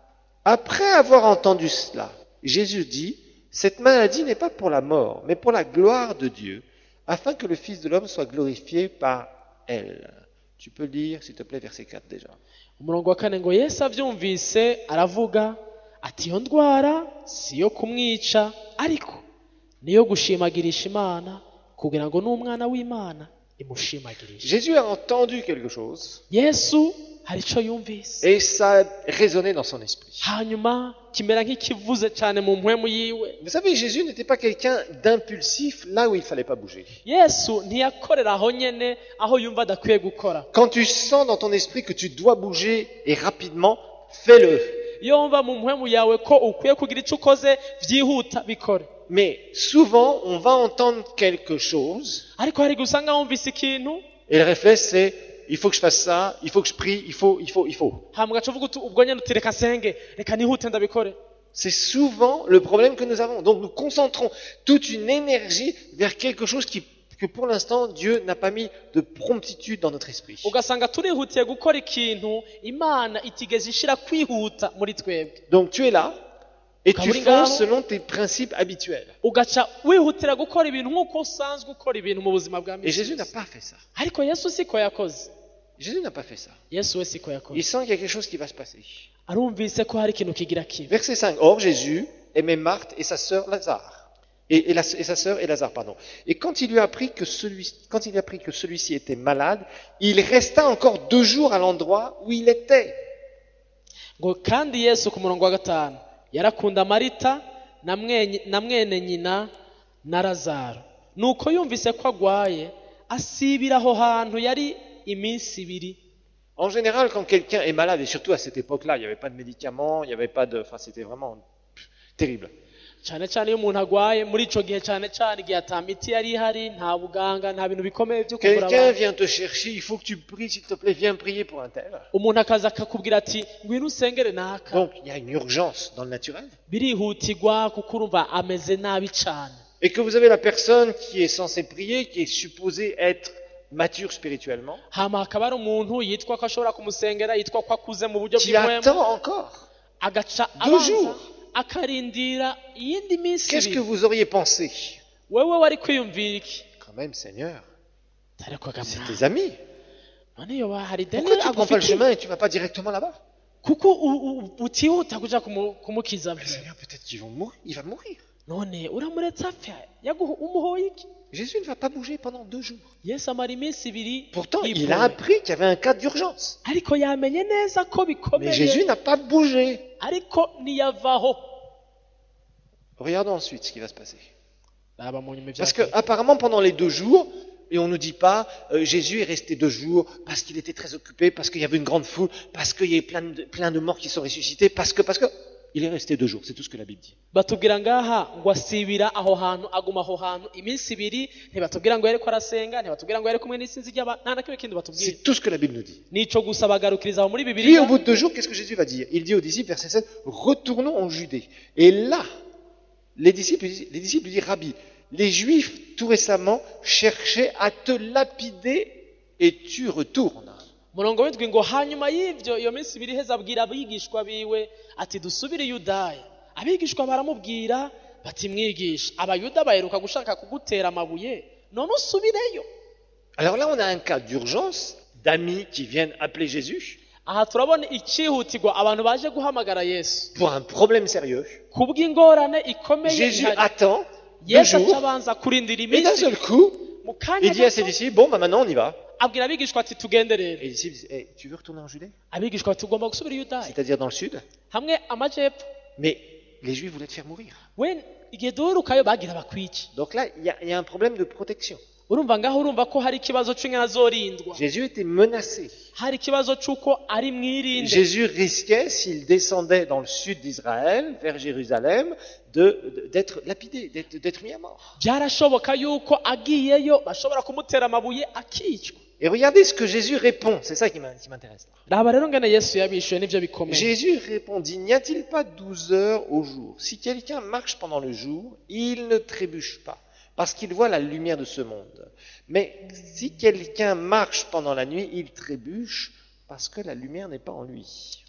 Après avoir entendu cela, Jésus dit, cette maladie n'est pas pour la mort, mais pour la gloire de Dieu, afin que le Fils de l'homme soit glorifié par elle. Tu peux lire, s'il te plaît, verset quatre déjà. umurongo wa kane ngo yesu avyumvise aravuga ati iyo ndwara si iyo kumwica ariko niyo gushimagirisha imana kugira ngo n'umwana w'imana imushimagirishe Jésus a entendu quelque chose yesu hari ico yumvise et ça a résonné dans son esprit. hanyuma kimera nk'ikivuze cyane mu mpwemu yiwe Vous savez, Jésus n'était pas quelqu'un d'impulsif là où il fallait pas bouger. yesu ntiyakorera aho nyene aho yumva adakwiye gukora Quand tu sens dans ton esprit que tu dois bouger et rapidement, fais-le. iyo wumva mu mpwemu yawe ko ukwiye kugira ico ukoze vyihuta bikore Mais souvent, on va entendre quelque chose ariko hari igihe usanga wumvise ikintu et le réflexe c'est il faut que je fasse ça, il faut que je prie, il faut, il faut, il faut. hama ugaca uvuga uti ubwo nyene uti reka nsenge reka nihute ndabikore C'est souvent le problème que nous avons. Donc nous concentrons toute une énergie vers quelque chose qui, que pour l'instant Dieu n'a pas mis de promptitude dans notre esprit. ugasanga turihutiye gukora ikintu imana itigeze ishira kwihuta muri twebwe. Donc tu es là et tu Kaburi fonces ngaho. selon tes principes habituels. ugaca wihutira gukora ibintu nk'uko usanzwe ukora ibintu mu buzima bwa Et misi Jésus n'a yose. pas fait ça. ariko yesu siko yakoze. Jésus n'a pas fait ça. yesu we siko Il yakoze. sent qu'il y a quelque chose qui va se passer. arumvise ko hari ikintu kigira kibi. Verset cinq. Or Jésus aimait Marthe et sa sœur Lazare. Et, et, la- et sa sœur et Lazare, pardon. Et quand il lui a appris que celui, quand il a appris que celui-ci était malade, il resta encore deux jours à l'endroit où il était. ngo kandi yesu ku murongo wa gatanu yarakunda marita na mwenye- na mwene nyina na lazaro, nuko yumvise ko agwaye asibira aho hantu yari iminsi ibiri. En général, quand quelqu'un est malade, et surtout à cette époque-là, il n'y avait pas de médicaments, il n'y avait pas de, enfin, c'était vraiment pff, terrible. cyane cyane iyo umuntu agwaye muri ico gihe, cyane cyane igihe ata miti yari ihari, nta buganga, nta bintu bikomeye byo kuvura Quelqu'un abantu. vient te chercher, il faut que tu pries, s'il te plaît, viens prier pour un tel. umuntu akaza akakubwira ati ngwino usengere naka. Donc, il y a une urgence dans le naturel. birihutirwa kuko urumva ameze nabi cyane. Et que vous avez la personne qui est censée prier, qui est supposée être mature spirituellement, hama hakaba hari umuntu yitwa ko ashobora kumusengera, yitwa ko akuze mu buryo qui bw'imwemu, attend encore. agaca Deux abanza jours. akarindira iyindi minsi Qu'est-ce que ibiri. vous auriez pensé? wewe wari kwiyumvira iki? Quand même, Seigneur, ariko c'est gamwa tes amis. none yoba hari deni Pourquoi tu ne prends pas le agufitiye? chemin et tu ne vas pas directement là-bas? kuko u- u- utihuta kuja kumu- kumukiza. Mais Seigneur, peut-être qu'ils vont mourir. Il va mourir. none uramuretse apfa, yaguha umuhoye iki? Jésus ne va pas bouger pendant deux jours. yesu amara iminsi ibiri Pourtant, il yipoye. a appris qu'il y avait un cas d'urgence. ariko yamenye neza ko Mais Jésus bikomeye, n'a pas bougé. ariko ntiyavaho. Regardons ensuite ce qui va se passer. raba mu nyuma Parce que ibyakozwe. apparemment pendant les deux jours, et on ne nous dit pas, euh, Jésus est resté deux jours parce qu'il était très occupé, parce qu'il y avait une grande foule, parce qu'il y avait plein de, plein de morts qui sont ressuscités, parce que, parce que, il est resté deux jours. C'est tout ce que la Bible dit. batubwira ngaha ngo asibira aho hantu, aguma aho hantu iminsi ibiri. ntibatubwira ngo yariko arasenga, ntibatubwira ngo yari kumwe n'isinzi ry'aba, nta na kimwe kindi batubwira. C'est tout ce que la Bible nous dit. nico gusa bagarukiriza aho muri Puis bibiliya. au bout de deux jours, qu'est-ce que Jésus va dire? Il dit aux disciples, verset sept, retournons en Judée. Et là, les disciples, les disciples lui disent, Rabbi, les Juifs tout récemment cherchaient à te lapider et tu retournes. murongo witwa ngo hanyuma y'ivyo iyo minsi ibiri iheze abwira abigishwa biwe ati dusubire i Yudaya. abigishwa baramubwira bati mwigisha, abayuda baheruka gushaka kugutera amabuye, none usubireyo. Alors là, on a un cas d'urgence d'amis qui viennent appeler Jésus aha turabona icihutirwa, abantu baje guhamagara yesu pour un problème sérieux. kubw'ingorane ikomeye Jésus ihari. attend deux yesu jours acabanza kurindira et d'un iminsi seul coup, mu kanya il dit à ses gato disciples, bon, bah maintenant on y va. abwira abigishwa ati tugende Et rero. les disciples disent, hey, tu veux retourner en Judée? abigishwa bati tugomba gusubira i Yudaya, C'est-à-dire dans le sud. hamwe amajepfo. Mais les Juifs voulaient te faire mourir. we igihe duherukayo bagira bakwice. Donc là, il y, a- il y a un problème de protection. urumva ngaho urumva ko hari ikibazo c'ingana zorindwa, Jésus était menacé. hari ikibazo c'uko ari mwirinde. Jésus risquait, s'il descendait dans le sud d'Israël, vers Jérusalem, de- de- d'être lapidé, d'être d'être mis à mort. byarashoboka yuko agiyeyo bashobora kumutera amabuye akicwa. Et regardez ce que Jésus répond, c'est ça qui m'a- qui m'intéresse. raba rero ngene yesu yabishuye nivyo bikomeye. Jésus répondit, n'y a-t-il pas douze heures au jour? Si quelqu'un marche pendant le jour, il ne trébuche pas, parce qu'il voit la lumière de ce monde. Mais si quelqu'un marche pendant la nuit, il trébuche, parce que la lumière n'est pas en lui.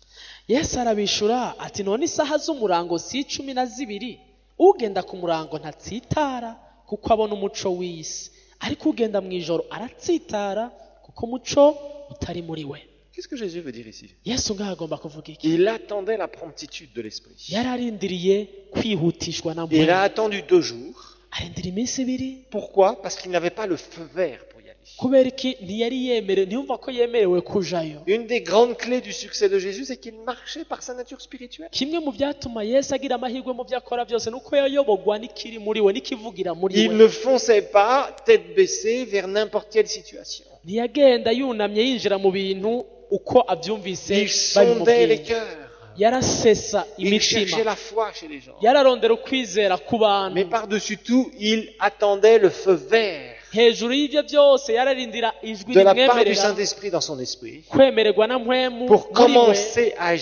yesu arabishura ati none isaha z'umurango si icumi na zibiri, ugenda ku murango ntatsitara kuko abona umuco w'isi, ariko ugenda mu ijoro aratsitara kuko umuco utari muri we. Qu'est-ce que Jésus veut dire ici? yesu ngaho agomba kuvuga iki? Il attendait la promptitude de l'esprit. yari arindiriye kwihutishwa na Il a mpwemu, attendu deux jours. arindira iminsi ibiri. Pourquoi? Parce qu'il n'avait pas le feu vert pour y aller. kubera iki? ntiyari yemerewe, ntiyumva ko yemerewe kujayo. Une des grandes clés du succès de Jésus, c'est qu'il marchait par sa nature spirituelle. kimwe mu byatuma yesu agira amahirwe mu byo akora byose ni uko yayobogwa n'ikiri muri we, n'ikivugira muri Il we. ne fonçait pas tête baissée vers n'importe quelle situation. ntiyagenda yunamye yinjira mu bintu uko abyumvise Il sondait les babimubwiye. cœurs. yarasesa Il cherchait imitima, la foi chez les gens. yararondera ukwizera ku bantu. Mais par-dessus tout, il attendait le feu vert hejuru y'ibyo byose yararindira ijwi de la part du rimwemerera Saint-Esprit dans son esprit kwemererwa na mpwemu pour muri we, commencer à agir.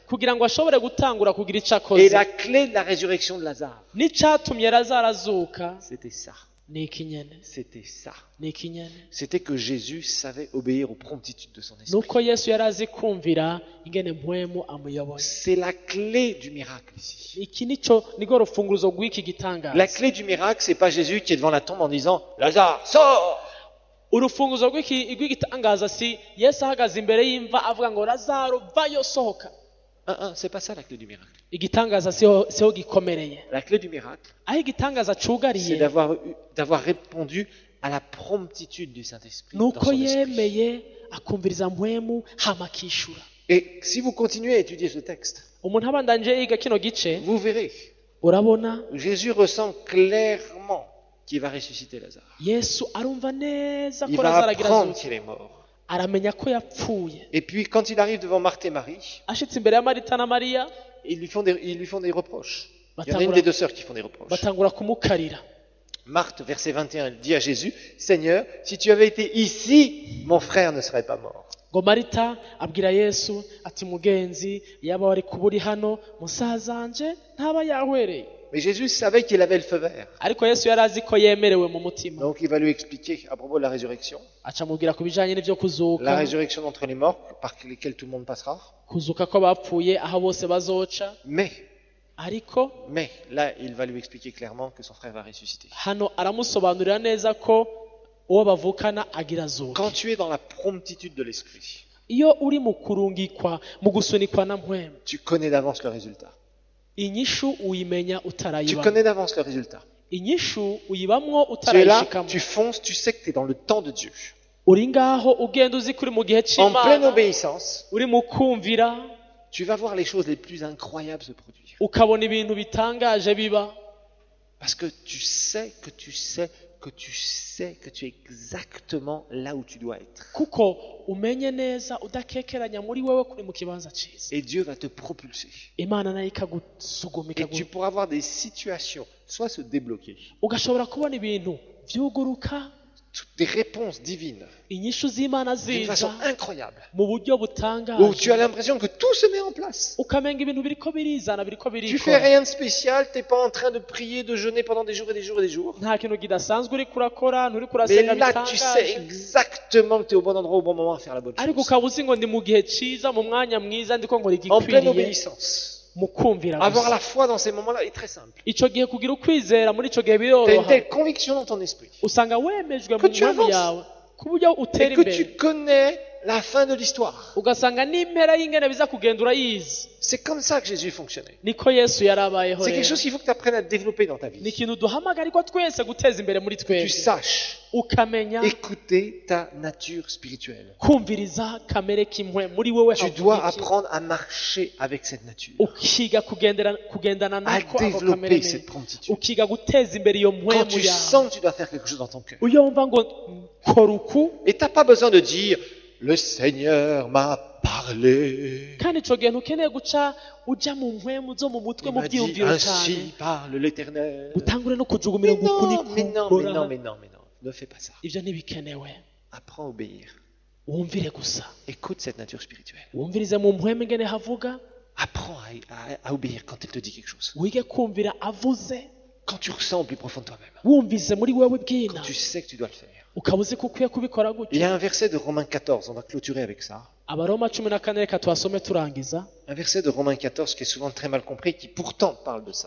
kugira ngo ashobore gutangura kugira icyo Et akoze la clé de la résurrection de Lazare, n'icyatumye lazaro azuka c'était ça. ni ikinyene C'était ça. ni ikinyene C'était que Jésus savait obéir aux promptitudes de son esprit. nuko yesu yari azi kumvira ingene mpwemu amuyoboye C'est la clé du miracle ici. iki nico niko rufunguruzo rw'iki gitangaza La clé du miracle, c'est pas Jésus qui est devant la tombe en disant Lazare, sors! urufunguzo rw'iki- rw'igitangaza si yesu ahagaze imbere y'imva avuga ngo lazaro vayo sohoka Hein, hein, c'est pas ça la clé du miracle. igitangaza siho siho gikomereye La clé du miracle, aho igitangaza c'est cugariye d'avoir eu- d'avoir répondu à la promptitude du Saint-Esprit dans nuko son esprit. yemeye akumviriza mpwemu hama akishura Et si vous continuez à étudier ce texte, umuntu abandanje yiga kino gice vous verrez, urabona Jésus ressent clairement qu'il va ressusciter Lazare. yesu arumva neza Il ko va lazaro agira apprendre azutse qu'il est mort. aramenya ko yapfuye Et puis quand il arrive devant Marthe et Marie, ashitse imbere ya marita na mariya ils lui font des, ils lui font des reproches. Il y en a une Batangura- des deux sœurs qui font des reproches. batangura kumukarira Marthe, verset vingt et un, dit à Jésus, Seigneur, si tu avais été ici, mon frère ne serait pas mort. ngo marita abwira yesu ati mugenzi yaba wari kuba uri hano musazanje ntaba yahwereye Mais Jésus savait qu'il avait le feu vert. ariko yesu yari azi ko yemerewe mu mutima Donc il va lui expliquer à propos de la résurrection, aca amubwira ku bijanye n'ivyo la kuzuka résurrection d'entre les morts, par lesquels tout le monde passera. kuzuka ko bapfuye aho bose bazoca Mais, ariko mais, là, il va lui expliquer clairement que son frère va ressusciter. hano aramusobanurira neza ko uwo bavukana agira azuke Quand tu es dans la promptitude de l'esprit, iyo uri mu kurungikwa mu gusunikwa na mpwemu tu connais d'avance le résultat. inyishu uyimenya Tu utarayibamo connais d'avance le résultat. inyishu uyibamwo Tu es là, utarayishikamo tu fonces, tu sais que tu es dans le temps de Dieu. uri ngaho ugenda uzi kuri mu gihe En pleine c'imana obéissance, uri mu kumvira tu vas voir les choses les plus incroyables se produire. ukabona ibintu bitangaje biba Parce que tu sais que tu sais que tu sais que tu es exactement là où tu dois être. kuko umenye neza udakekeranya muri wewe kuri mu kibanza cyiza Et Dieu va te propulser. imana nayo ikagusuguma Et tu ikagu- pourras voir des situations soit se débloquer, ugashobora kubona ibintu vyuguruka toutes des réponses divines inyishu z'imana d'une façon ziza incroyable, mu buryo où tu butangaje as l'impression que tout se met en place. ukamenga ibintu biriko birizana biriko Tu fais birikora rien de spécial, tu n'es pas en train de prier, de jeûner pendant des jours et des jours et des jours. nta kintu kidasanzwe uriko urakora nturi Mais kurasenga là, tu sais bitangaje exactement que tu es au bon endroit au bon moment à faire la bonne ariko chose. ukaba uzi ngo ndi mu gihe ciza mu mwanya mwiza ndiko nkora En pleine igikwiriye obéissance. mu kumvira Avoir gusa la foi dans ces moments-là est très simple. ico gihe kugira ukwizera muri ico gihe Tu as une biroroha telle conviction dans ton esprit. usanga wemejwe Que mu tu mpemu avances. yawe ku buryo utera Et que imbere tu connais la fin de l'histoire. ugasanga n'impera y'ingene biza kugenda urayizi C'est comme ça que Jésus fonctionnait. niko yesu yari abayeho C'est quelque rero chose qu'il faut que tu apprennes à développer dans ta ni vie. ikintu duhamagarirwa twese guteza imbere muri Que tu twebwe saches ukamenya écouter ta nature spirituelle. kumviriza kamere kimwe muri wewe Tu dois havuga iki apprendre à marcher avec cette nature. ukiga kugendera kugendana À nako ako kamere développer mbi. cette promptitude. ukiga guteza imbere iyo Quand mpwemu tu yawe sens que tu dois faire quelque chose dans ton cœur. iyo wumva ngo kora uku Et tu n'as pas besoin de dire le Seigneur m'a parlé. kandi ico gihe ntukeneye guca uja mu mpwemu zo mu mutwe Il mu m'a dit byiyumviro cyane ainsi parle l'Éternel. utangure no kujugumira Mais ngo uku non, mais non, mais non, nikora mais non, mais non. Ne fais pas ça. ivyo ntibikenewe Apprends à obéir. wumvire gusa Écoute cette nature spirituelle. wumvirize mu mpwemu ingene havuga Apprends à, à- à obéir quand elle te dit quelque chose. wige kumvira avuze Quand tu ressens au plus profond de toi-même. wumvise muri wewe bwina Quand tu sais que tu dois le faire. ukaba uzi ko ukwiye kubikora Il y gutyo a un verset de Romains quatorze, on va clôturer avec ça. abaroma cumi na kane reka tuhasome turangiza Un verset de Romains quatorze qui est souvent très mal compris, qui pourtant parle de ça.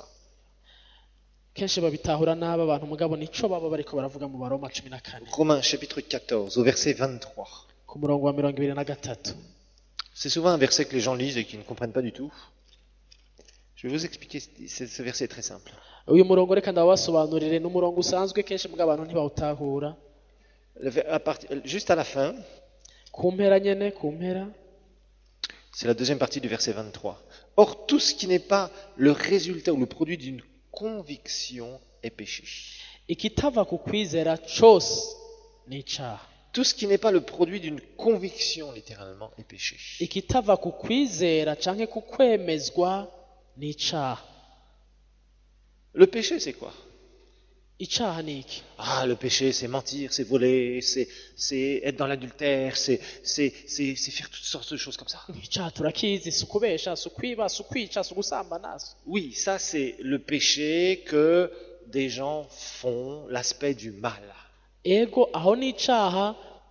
kenshi babitahura nabi abantu mugabo nico baba bariko baravuga mu baroma cumi na kane Romains chapitre quatorze, au verset vingt-trois. ku murongo wa mirongo ibiri na gatatu C'est souvent un verset que les gens lisent et qui ne comprennent pas du tout. Je vais vous expliquer, ce ce verset est très simple. uyu murongo reka ndabasobanurire ni umurongo usanzwe kenshi mbwa abantu ntibawutahura Le ver- à partir- Juste à la fin, ku mpera nyene ku mpera c'est la deuxième partie du verset vingt-trois. Or, tout ce qui n'est pas le résultat ou le produit d'une conviction est péché. ikitava ku kwizera cose ni icaha Tout ce qui n'est pas le produit d'une conviction, littéralement, est péché. ikitava ku kwizera canke ku kwemezwa ni icaha Le péché, c'est quoi? icaha ni iki? Ah, le péché, c'est mentir, c'est voler, c'est, c'est être dans l'adultère, c'est, c'est, c'est, c'est faire toutes sortes de choses comme ça. Icaha turakizi, si ukubesha, si ukwiba, si ukwica, si ugusambana. Oui, ça c'est le péché que des gens font, l'aspect du mal. Ego aho ni icaha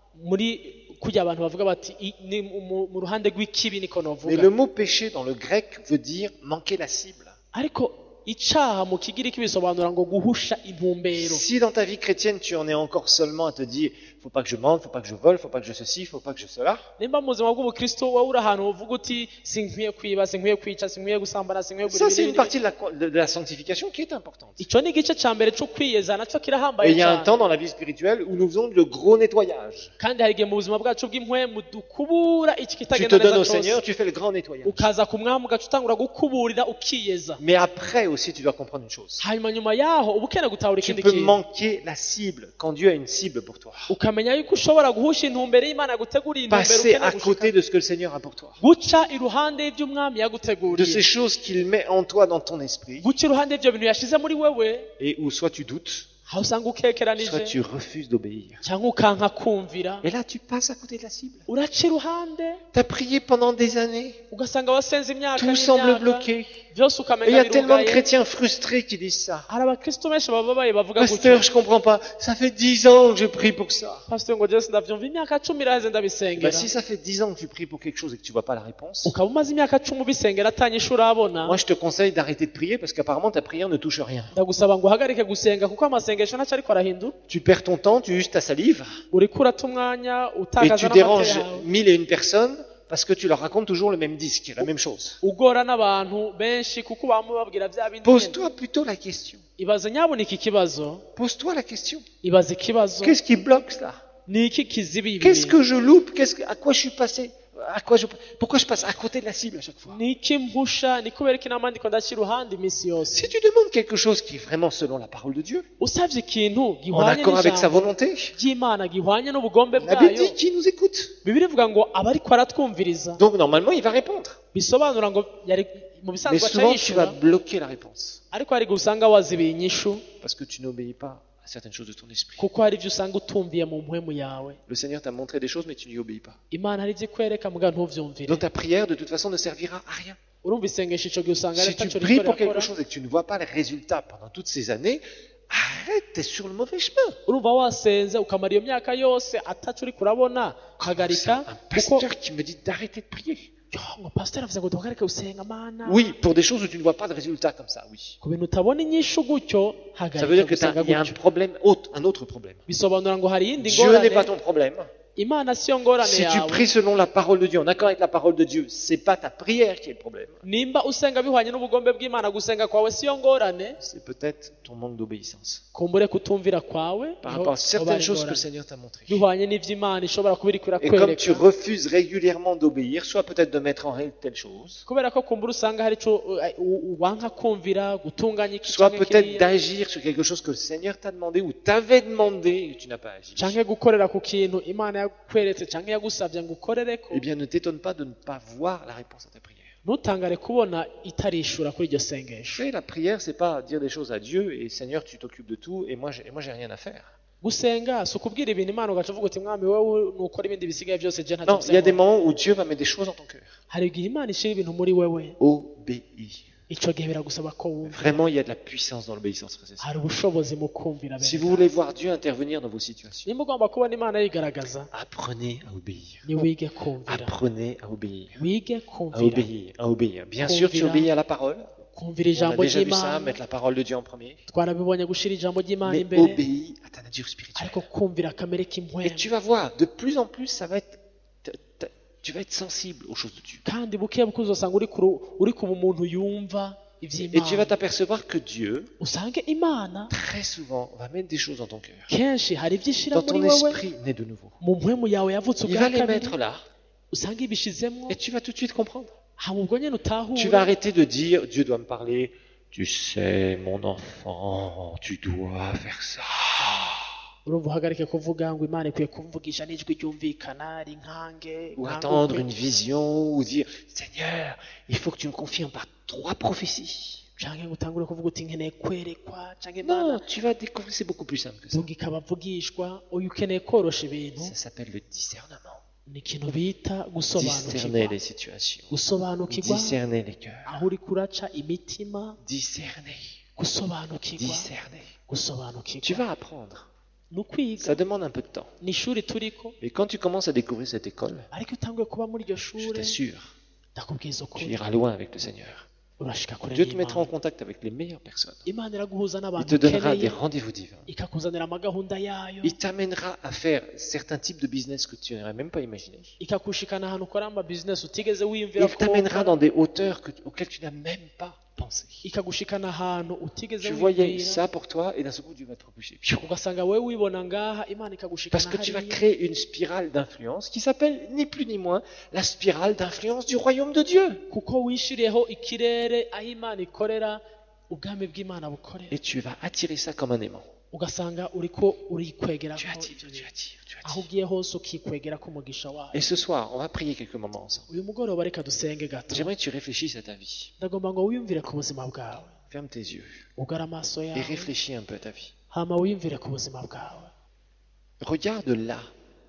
muri kujya abantu bavuga bati i- ni mu mu ruhande rw'ikibi niko Mais novuga. le mot péché dans le grec veut dire manquer la cible. Ariko icaha mu kigiriki bisobanura ngo guhusha intumbero. Si dans ta vie chrétienne tu en es encore seulement à te dire faut pas que je mente, faut pas que je vole, faut pas que je ceci, faut pas que je cela, Nimba mu buzima bw'ubukristo wowe uri ahantu uvuga uti sinkwiye kwiba, sinkwiye kwica, sinkwiye gusambana, sinkwiye ça c'est une gukora partie de la, de, de la sanctification qui est importante. icyo ni igice cya mbere cyo kwiyeza nacyo Et kirahambaye il y a un temps cyane dans la vie spirituelle où nous faisons le gros nettoyage. kandi hari igihe mu buzima bwacu bw'impwemu dukubura iki Tu kitagenda te donnes au neza Seigneur, cyose tu fais le grand nettoyage. ukaza ku mwami ugaca utangura gukuburira ukiyeza Mais après aussi tu dois comprendre une chose. hanyuma nyuma yaho uba ukeneye gutahura Tu ikindi peux kintu manquer la cible quand Dieu a une cible pour toi. ukamenya yuko ushobora guhusha intumbero y'imana yaguteguriye intumbero Passer à ukeneye côté gushika de ce que le Seigneur a pour toi. guca iruhande y'iby'umwami De ces yaguteguriye choses qu'il met en toi dans ton esprit. guca iruhande y'ibyo bintu yashize muri wewe Et où soit tu doutes, aho usanga soit ukekeranije tu refuses d'obéir. cyangwa ukanka kumvira Et là tu passes à côté de la cible. uraca iruhande Tu as prié pendant des années. ugasanga wasenze imyaka Tout semble n'imyaka bloqué. byose Et il y ukamenya a tellement de birugaye chrétiens frustrés qui disent ça. hari abakristo benshi baba babaye bavuga gutyo Pasteur, je comprends pas. Ça fait dix ans que je prie pour ça. pastor ngo jesi ndabyumva imyaka cumi iraheze Ben, ndabisengera si ça fait dix ans que tu pries pour quelque chose et que tu vois pas la réponse, ukaba umaze imyaka cumi ubisengera atanyisha urabona moi je te conseille d'arrêter de prier parce qu'apparemment ta prière ne touche rien. ndagusaba ngo uhagarike gusenga kuko amasengesho ntacyo ariko arahindura Tu perds ton temps, tu uses ta salive uriko urata umwanya et utakaza tu n'amata déranges yawe mille et une personnes parce que tu leur racontes toujours le même disque, la même chose. ugora n'abantu benshi kuko bamwe babwira bya bindi nyine. Pose-toi plutôt la question. ibaze nyabona iki kibazo Pose-toi la question. ibaze ikibazo Qu'est-ce qui bloque ça? ni iki kiziba ibi Qu'est-ce bintu? que je loupe? Qu'est-ce que, à quoi je suis passé? À quoi je, pourquoi je passe à côté de la cible à chaque fois? ni iki mpusha ni kubera iki nama ndiko ndashyira iruhande iminsi yose Si tu demandes quelque chose qui est vraiment selon la parole de Dieu, usabye ikintu en gihwanye accord avec sa n'ijambo volonté, ry'imana gihwanye n'ubugombe la Bible bwayo dit qu'il nous écoute. bibiri ivuga ngo aba ariko aratwumviriza Donc normalement, il va répondre. bisobanura ngo yari mu Mais bisanzwe aca souvent, tu vas yishyura bloquer la réponse ariko hari igihe usanga wazibiye inyishu parce que tu n'obéis pas à certaines choses de ton esprit. kuko hari ibyo usanga utumviye mu mpwemu yawe Le Seigneur t'a montré des choses, mais tu n'y obéis pas. imana hari ibyo ikwereka muga ntubyumvire Donc ta prière, de toute façon, ne servira à rien. urumva isengesho icyo gihe usanga ari Si tu atacyo pries pour rikorera quelque chose et que tu ne vois pas les résultats pendant toutes ces années, arrête, t'es sur le mauvais chemin. urumva wasenze ukamara iyo myaka yose atacyo uri kurabona C'est hagarika un kuko pasteur qui me dit d'arrêter de prier. yo ngo pasiteri avuze ngo duhagarike gusenga mana Oui, pour des choses où tu ne vois pas de résultats comme ça, oui. ku bintu utabona inyishu gutyo Ça veut hagarika dire qu'il gusenga y a un gutyo problème autre, un autre problème. bisobanura ngo hari iyindi Dieu n'est pas ngorane ton problème. imana siyo ngorane Si tu yawe pries selon la parole de Dieu, en accord avec la parole de Dieu, c'est pas ta prière qui est le problème. nimba usenga bihwanye n'ubugombe bw'imana gusenga kwawe siyo ngorane C'est peut-être ton manque d'obéissance kumbure kutumvira kwawe par niho rapport à hoba certaines ari choses que le ingorane. Seigneur t'a montrées. bihwanye n'iby'imana ishobora kuba iri Et comme tu kurakwereka refuses régulièrement d'obéir, soit peut-être de mettre en règle telle chose, kubera ko kumbura usanga hari icyo uh, uh, wanka kumvira gutunganya iki soit canke peut-être kiriya d'agir sur quelque chose que le Seigneur t'a demandé ou t'avait demandé et que tu n'as pas agi. canke gukorera ku kintu imana yakweretse canke yagusabye ngo ukorereko Eh bien, ne t'étonne pas de ne pas voir la réponse à ta prière. ntutangare kubona itarishura kuri iryo Tu sengesho sais, la prière, c'est pas dire des choses à Dieu et Seigneur, tu t'occupes de tout et moi, j'ai, et moi, j'ai rien à faire. gusenga si ukubwira ibintu imana ugaca uvuga uti mwami wowe nukora ibindi bisigaye byose je ntacyo Non, il y a des bisengera." moments où Dieu va mettre des choses dans ton cœur. hari igihe imana ishira ibintu muri wewe Obéis. icyo gihe biragusaba ko wumva Vraiment, il y a de la puissance dans l'obéissance, frères et sœurs. hari ubushobozi mu kumvira Si bene vous voulez voir Dieu intervenir dans vos situations, nimba ugomba kubona imana yigaragaza apprenez à obéir. ni wige kumvira Apprenez à obéir. wige À kumvira obéir, à obéir. Bien sûr, tu obéis à la parole. kumvira On a ijambo déjà vu ça, ry'imana mettre la parole de Dieu en premier. twarabibonye gushira ijambo ry'imana Mais imbere obéis à ta nature spirituelle. ariko kumvira akamere Et k'impwemu tu vas voir, de plus en plus, ça va être, t- t- tu vas être sensible aux choses de Dieu. kandi buke buke uzasanga uri ku uri kuba umuntu yumva Et tu vas iby'imana t'apercevoir que Dieu, usange imana très souvent, va mettre des choses dans ton cœur, kenshi hari ibyo ishira dans muri ton wowe esprit né de nouveau. mu mpwemu yawe yavutse Il ubwa va les kabiri mettre là, usanga ibishizemo et tu vas tout de suite comprendre. hama ubwo nyine Tu vas utahure arrêter de dire, Dieu doit me parler, tu sais, mon enfant, tu dois faire ça. urumva uhagarike kuvuga ngo imana ikwiye kumvugisha n'ijwi ryumvikana rinkange Ou nkanguke. attendre une vision, ou dire, Seigneur, il faut que tu me confirmes par trois prophéties. canke ngo utangure kuvuga uti nkeneye kwerekwa canke imana Non, tu vas découvrir, c'est beaucoup plus simple que ça. vuga ikabavugishwa uyu ukeneye korosha ibintu Ça s'appelle le discernement. ni ikintu bita Discerner gusobanukirwa les situations. gusobanukirwa Discerner les cœurs. aho uri kuraca imitima Discerner. gusobanukirwa Discerner. Tu gusobanukirwa vas apprendre. ni ukwiga Ça demande un peu de temps. ni ishuri turiko Mais quand tu commences à découvrir cette école, ariko utanguye kuba muri iryo je shure t'assure, ndakubwiza tu ukuri iras loin avec le Seigneur. urashika kure Dieu te mettra en n'Imana contact avec les meilleures personnes. imana iraguhuza Il n'abantu te donnera des ukeneye rendez-vous divins. ikakuzanira amagahunda yayo Il t'amènera à faire certains types de business que tu n'aurais même pas imaginé. ikakushikana ahantu ukora ama business utigeze wiyumvira Il ko t'amènera wokora. dans des hauteurs que- auxquelles tu n'as même pas pensé. ikagushikana ahantu utigeze Tu voyais wiyumvira ça pour toi et d'un seul coup Dieu va te repousser. ugasanga wowe wibona ngaha imana ikagushikana Parce que tu vas hariya créer une spirale d'influence qui s'appelle ni plus ni moins la spirale d'influence du royaume de Dieu. kuko wishiriyeho ikirere aho imana ikorera ubwami bw'imana bukorera Et tu vas attirer ça comme un aimant. ugasanga uriko urikwegera Tu ko attires, ibyo tu bintu. attires, tu aho attires. ugiye hose ukikwegera ko umugisha wayo Et ce soir, on va prier quelques moments ensemble. uyu mugoroba reka dusenge gato J'aimerais que tu réfléchisses à ta vie. ndagomba ngo wiyumvire ku buzima bwawe Ferme tes yeux ugara amaso et yawe réfléchis un peu à ta vie. hama wiyumvire ku buzima bwawe Regarde là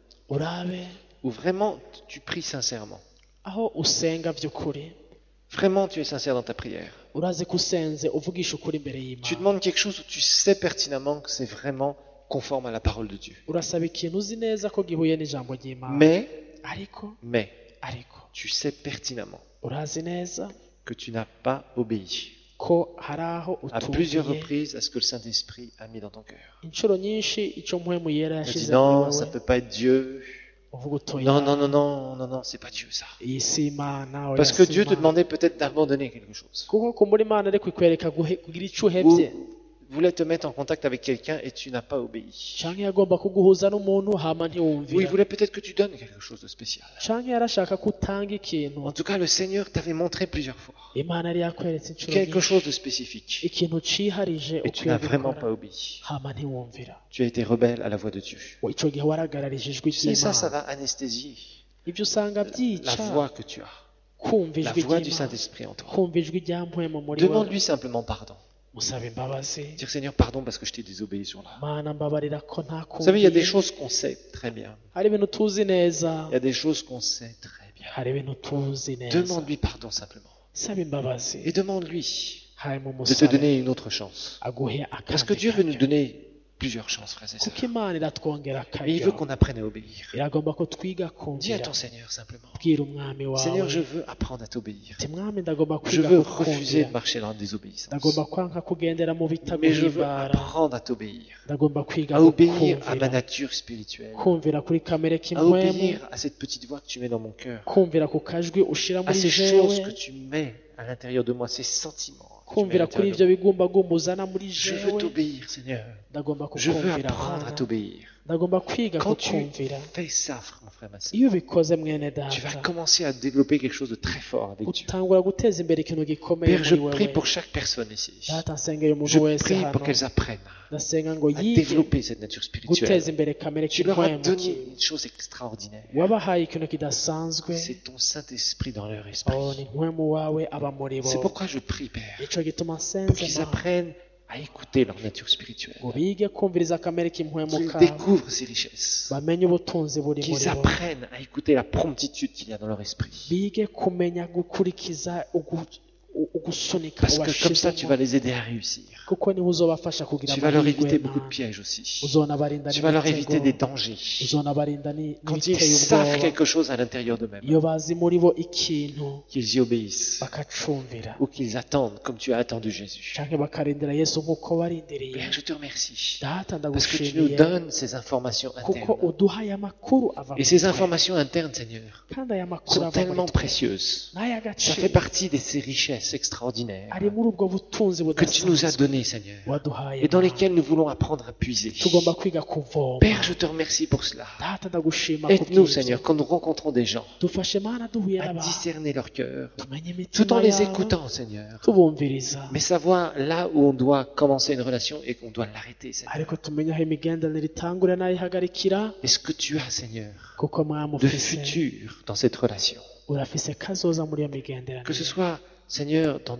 urabe où vraiment tu pries sincèrement. aho usenga by'ukuri Vraiment tu es sincère dans ta prière. urazi ko usenze uvugisha ukuri imbere Tu y'imana demandes quelque chose où tu sais pertinemment que c'est vraiment conforme à la parole de Dieu. urasaba ikintu uzi neza ko gihuye n'ijambo ry'imana Mais, ariko mais, ariko tu sais pertinemment urazi neza que tu n'as pas obéi ko hari aho à plusieurs utumviye reprises à ce que le Saint-Esprit a mis dans ton cœur. inshuro nyinshi icyo mpwemu yera Tu dis yashyize non, muri ça wowe peut pas être Dieu. uvuga utoya Non, non, non, non, non, non, c'est pas Dieu ça. iyi si imana oya Parce que si Dieu te Imana. demandait peut-être d'abandonner quelque chose. kuko kumbura imana ari kukwereka guhe- kugira icyo Ou uhebye voulait te mettre en contact avec quelqu'un et tu n'as pas obéi. canke yagomba kuguhuza n'umuntu hama Ou il ntiwumvira voulait peut-être que tu donnes quelque chose de spécial. canke yarashaka ko utanga ikintu En tout cas, le Seigneur t'avait montré plusieurs fois imana yari yakweretse inshuro quelque nyinshi chose de spécifique ikintu ciharije et tu ukwiye n'as vraiment gukora pas obéi. hama ntiwumvira Tu as été rebelle à la voix de Dieu. ico gihe waragararije ijwi Tu sais, ça, ça ry'imana va anesthésier ibyo usanga la byica voix que tu as, kumva la ijwi voix du ry'imana Saint-Esprit en toi. kumva ijwi rya mpwemu muri wowe Demande-lui simplement pardon. musaba imbabazi Dire Seigneur, pardon parce que je t'ai désobéi sur là. mana mbabarira ko Vous savez, il y a des ntakumviye choses qu'on sait très bien. hari ibintu tuzi neza Il y a des choses qu'on sait très bien. hari ibintu tuzi neza Demande-lui pardon simplement. saba imbabazi Et demande-lui hanyuma de te umusabe donner une autre chance. aguhe Parce que akandi Dieu veut nous karyo. donner plusieurs chances, frères et kuko sœurs. imana iratwongera Et il veut akaryo qu'on apprenne à obéir. iragomba ko twiga Dis à kumvira ton Seigneur simplement. bwira umwami Seigneur, wawe je veux apprendre à t'obéir. ati mwami ndagomba Je kwiga veux refuser kukumvira de marcher dans la désobéissance. ndagomba kwanka kugendera mu Mais je veux bitaguhimbara apprendre à t'obéir. ndagomba kwiga À obéir à ma kumvira nature spirituelle. kumvira kuri kamere À k'impwemu obéir à cette petite voix que tu mets dans mon cœur. kumvira ku kajwi ushira À muri ces jewe choses que tu mets à l'intérieur de moi, ces sentiments. que tu mets à kumvira kuri l'intérieur de ibyo bigumbagumba uzana muri moi. Je veux jewe t'obéir, Seigneur. ndagomba Je veux kukumvira apprendre à Mana. t'obéir. ndagomba kwiga Quand tu kukumvira fais ça, mon frère, ma sœur, iyo ubikoze mwene tu vas data commencer à développer quelque chose de très fort avec Dieu. utangura guteza imbere ikintu gikomeye Père, je muri prie wewe pour chaque personne ici. data nsengeye umuntu Je wese prie hano pour qu'elles apprennent ndasenga ngo à yige développer cette nature spirituelle. guteza imbere kamere Tu leur as k'impwemu donné une chose extraordinaire. wabahaye ikintu kidasanzwe C'est ton Saint-Esprit dans leur oh ni esprit. mpwemu wawe aba muri bo C'est pourquoi je prie, Père, nico gituma pour nsenze qu'ils Mana, apprennent à écouter leur nature spirituelle. ngo bige kumviriza kamere k'impwemu Qu'ils kabo découvrent ces richesses. bamenye ubutunzi buri muri Qu'ils bo apprennent à écouter la promptitude qu'il y a dans leur esprit. bige kumenya gukurikiza ugu- u- ugusunika Parce que comme ça, tu vas ubashizemo les aider à réussir. kuko niwe uzobafasha kugira Tu vas leur amahirwe éviter beaucoup de nawe. pièges aussi. uzonabarinda Tu vas leur éviter des n'imitego dangers. uzonabarinda ni- Quand ils n'ibiteye savent ubwoba quelque chose à l'intérieur d'eux-mêmes, iyo bazi muri bo ikintu qu'ils y obéissent. bakacumvira Ou qu'ils attendent comme tu as attendu Jésus. canke bakarindira yesu nk'uko warindiriye Père, je te remercie. data Parce que tu nous ndagushimiye donnes ces informations kuko internes. uduha aya makuru ava Et muri ces twe. informations internes, Seigneur, kandi aya makuru sont ava muri tellement twe précieuses. Ça fait n'ay'agaciro partie de ces richesses extraordinaires ari muri ubwo butunzi que tu nous as budasanzwe données, Seigneur, waduhaye et dans Mana. lesquelles nous voulons apprendre à puiser. tugomba kwiga kuvoma Père, je te remercie pour cela. data ndagushima Aide-nous, kubw'ibyo. Seigneur, quand nous rencontrons des gens, dufashe mana duhuye à n'abantu discerner leur cœur, tumenye tout en imitima les yabo écoutant, Seigneur, tubumviriza mais savoir là où on doit commencer une relation et qu'on doit l'arrêter, Seigneur. ariko tumenye aho imigenderanire itangurira n'ayihagarikira Et ce que tu as, Seigneur, kuko mwami de ufise futur dans cette relation. urafise kazoza muri iyo Que ce migenderanire soit, Seigneur, dans des,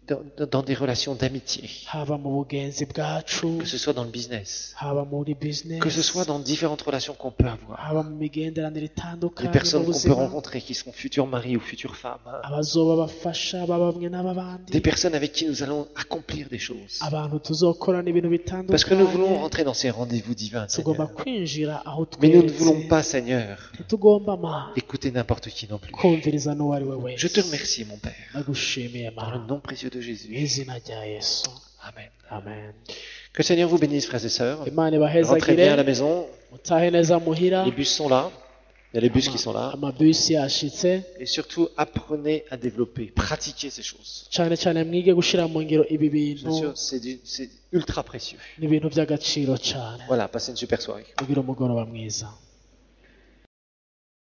dans, dans- dans des relations d'amitié, haba mu bugenzi bwacu que ce soit dans le business, haba muri business que ce soit dans différentes relations qu'on peut avoir. haba mu migenderanire Les itandukanye mu personnes qu'on peut buzima rencontrer qui seront futurs maris ou futures femmes. abazoba bafasha baba bamwe n'ababandi Des personnes avec qui nous allons accomplir des choses. abantu tuzokorana ibintu Parce que nous voulons bitandukanye rentrer dans ces rendez-vous divins, tugomba Seigneur. kwinjira aho Mais nous ne voulons tweretse pas, Seigneur, ntitugomba ma écouter n'importe qui non plus. kumviriza n'uwo ari we Je te wese remercie, mon Père, ndagushimiye dans le ma nom précieux de mu Jésus. izina rya yesu Amen. amen Que le Seigneur vous bénisse, frères et sœurs. imana Rentrez ibahezagire bien à la maison. mutahe neza muhira Les bus sont là. Il y a les bus qui sont là. amabisi yashitse Et surtout, apprenez à développer, pratiquer ces choses. cyane cyane mwige gushyira mu ngiro ibi bintu Bien sûr, c'est du- c'est ultra précieux. ni ibintu by'agaciro cyane Voilà, passez une super soirée. kugira umugoroba mwiza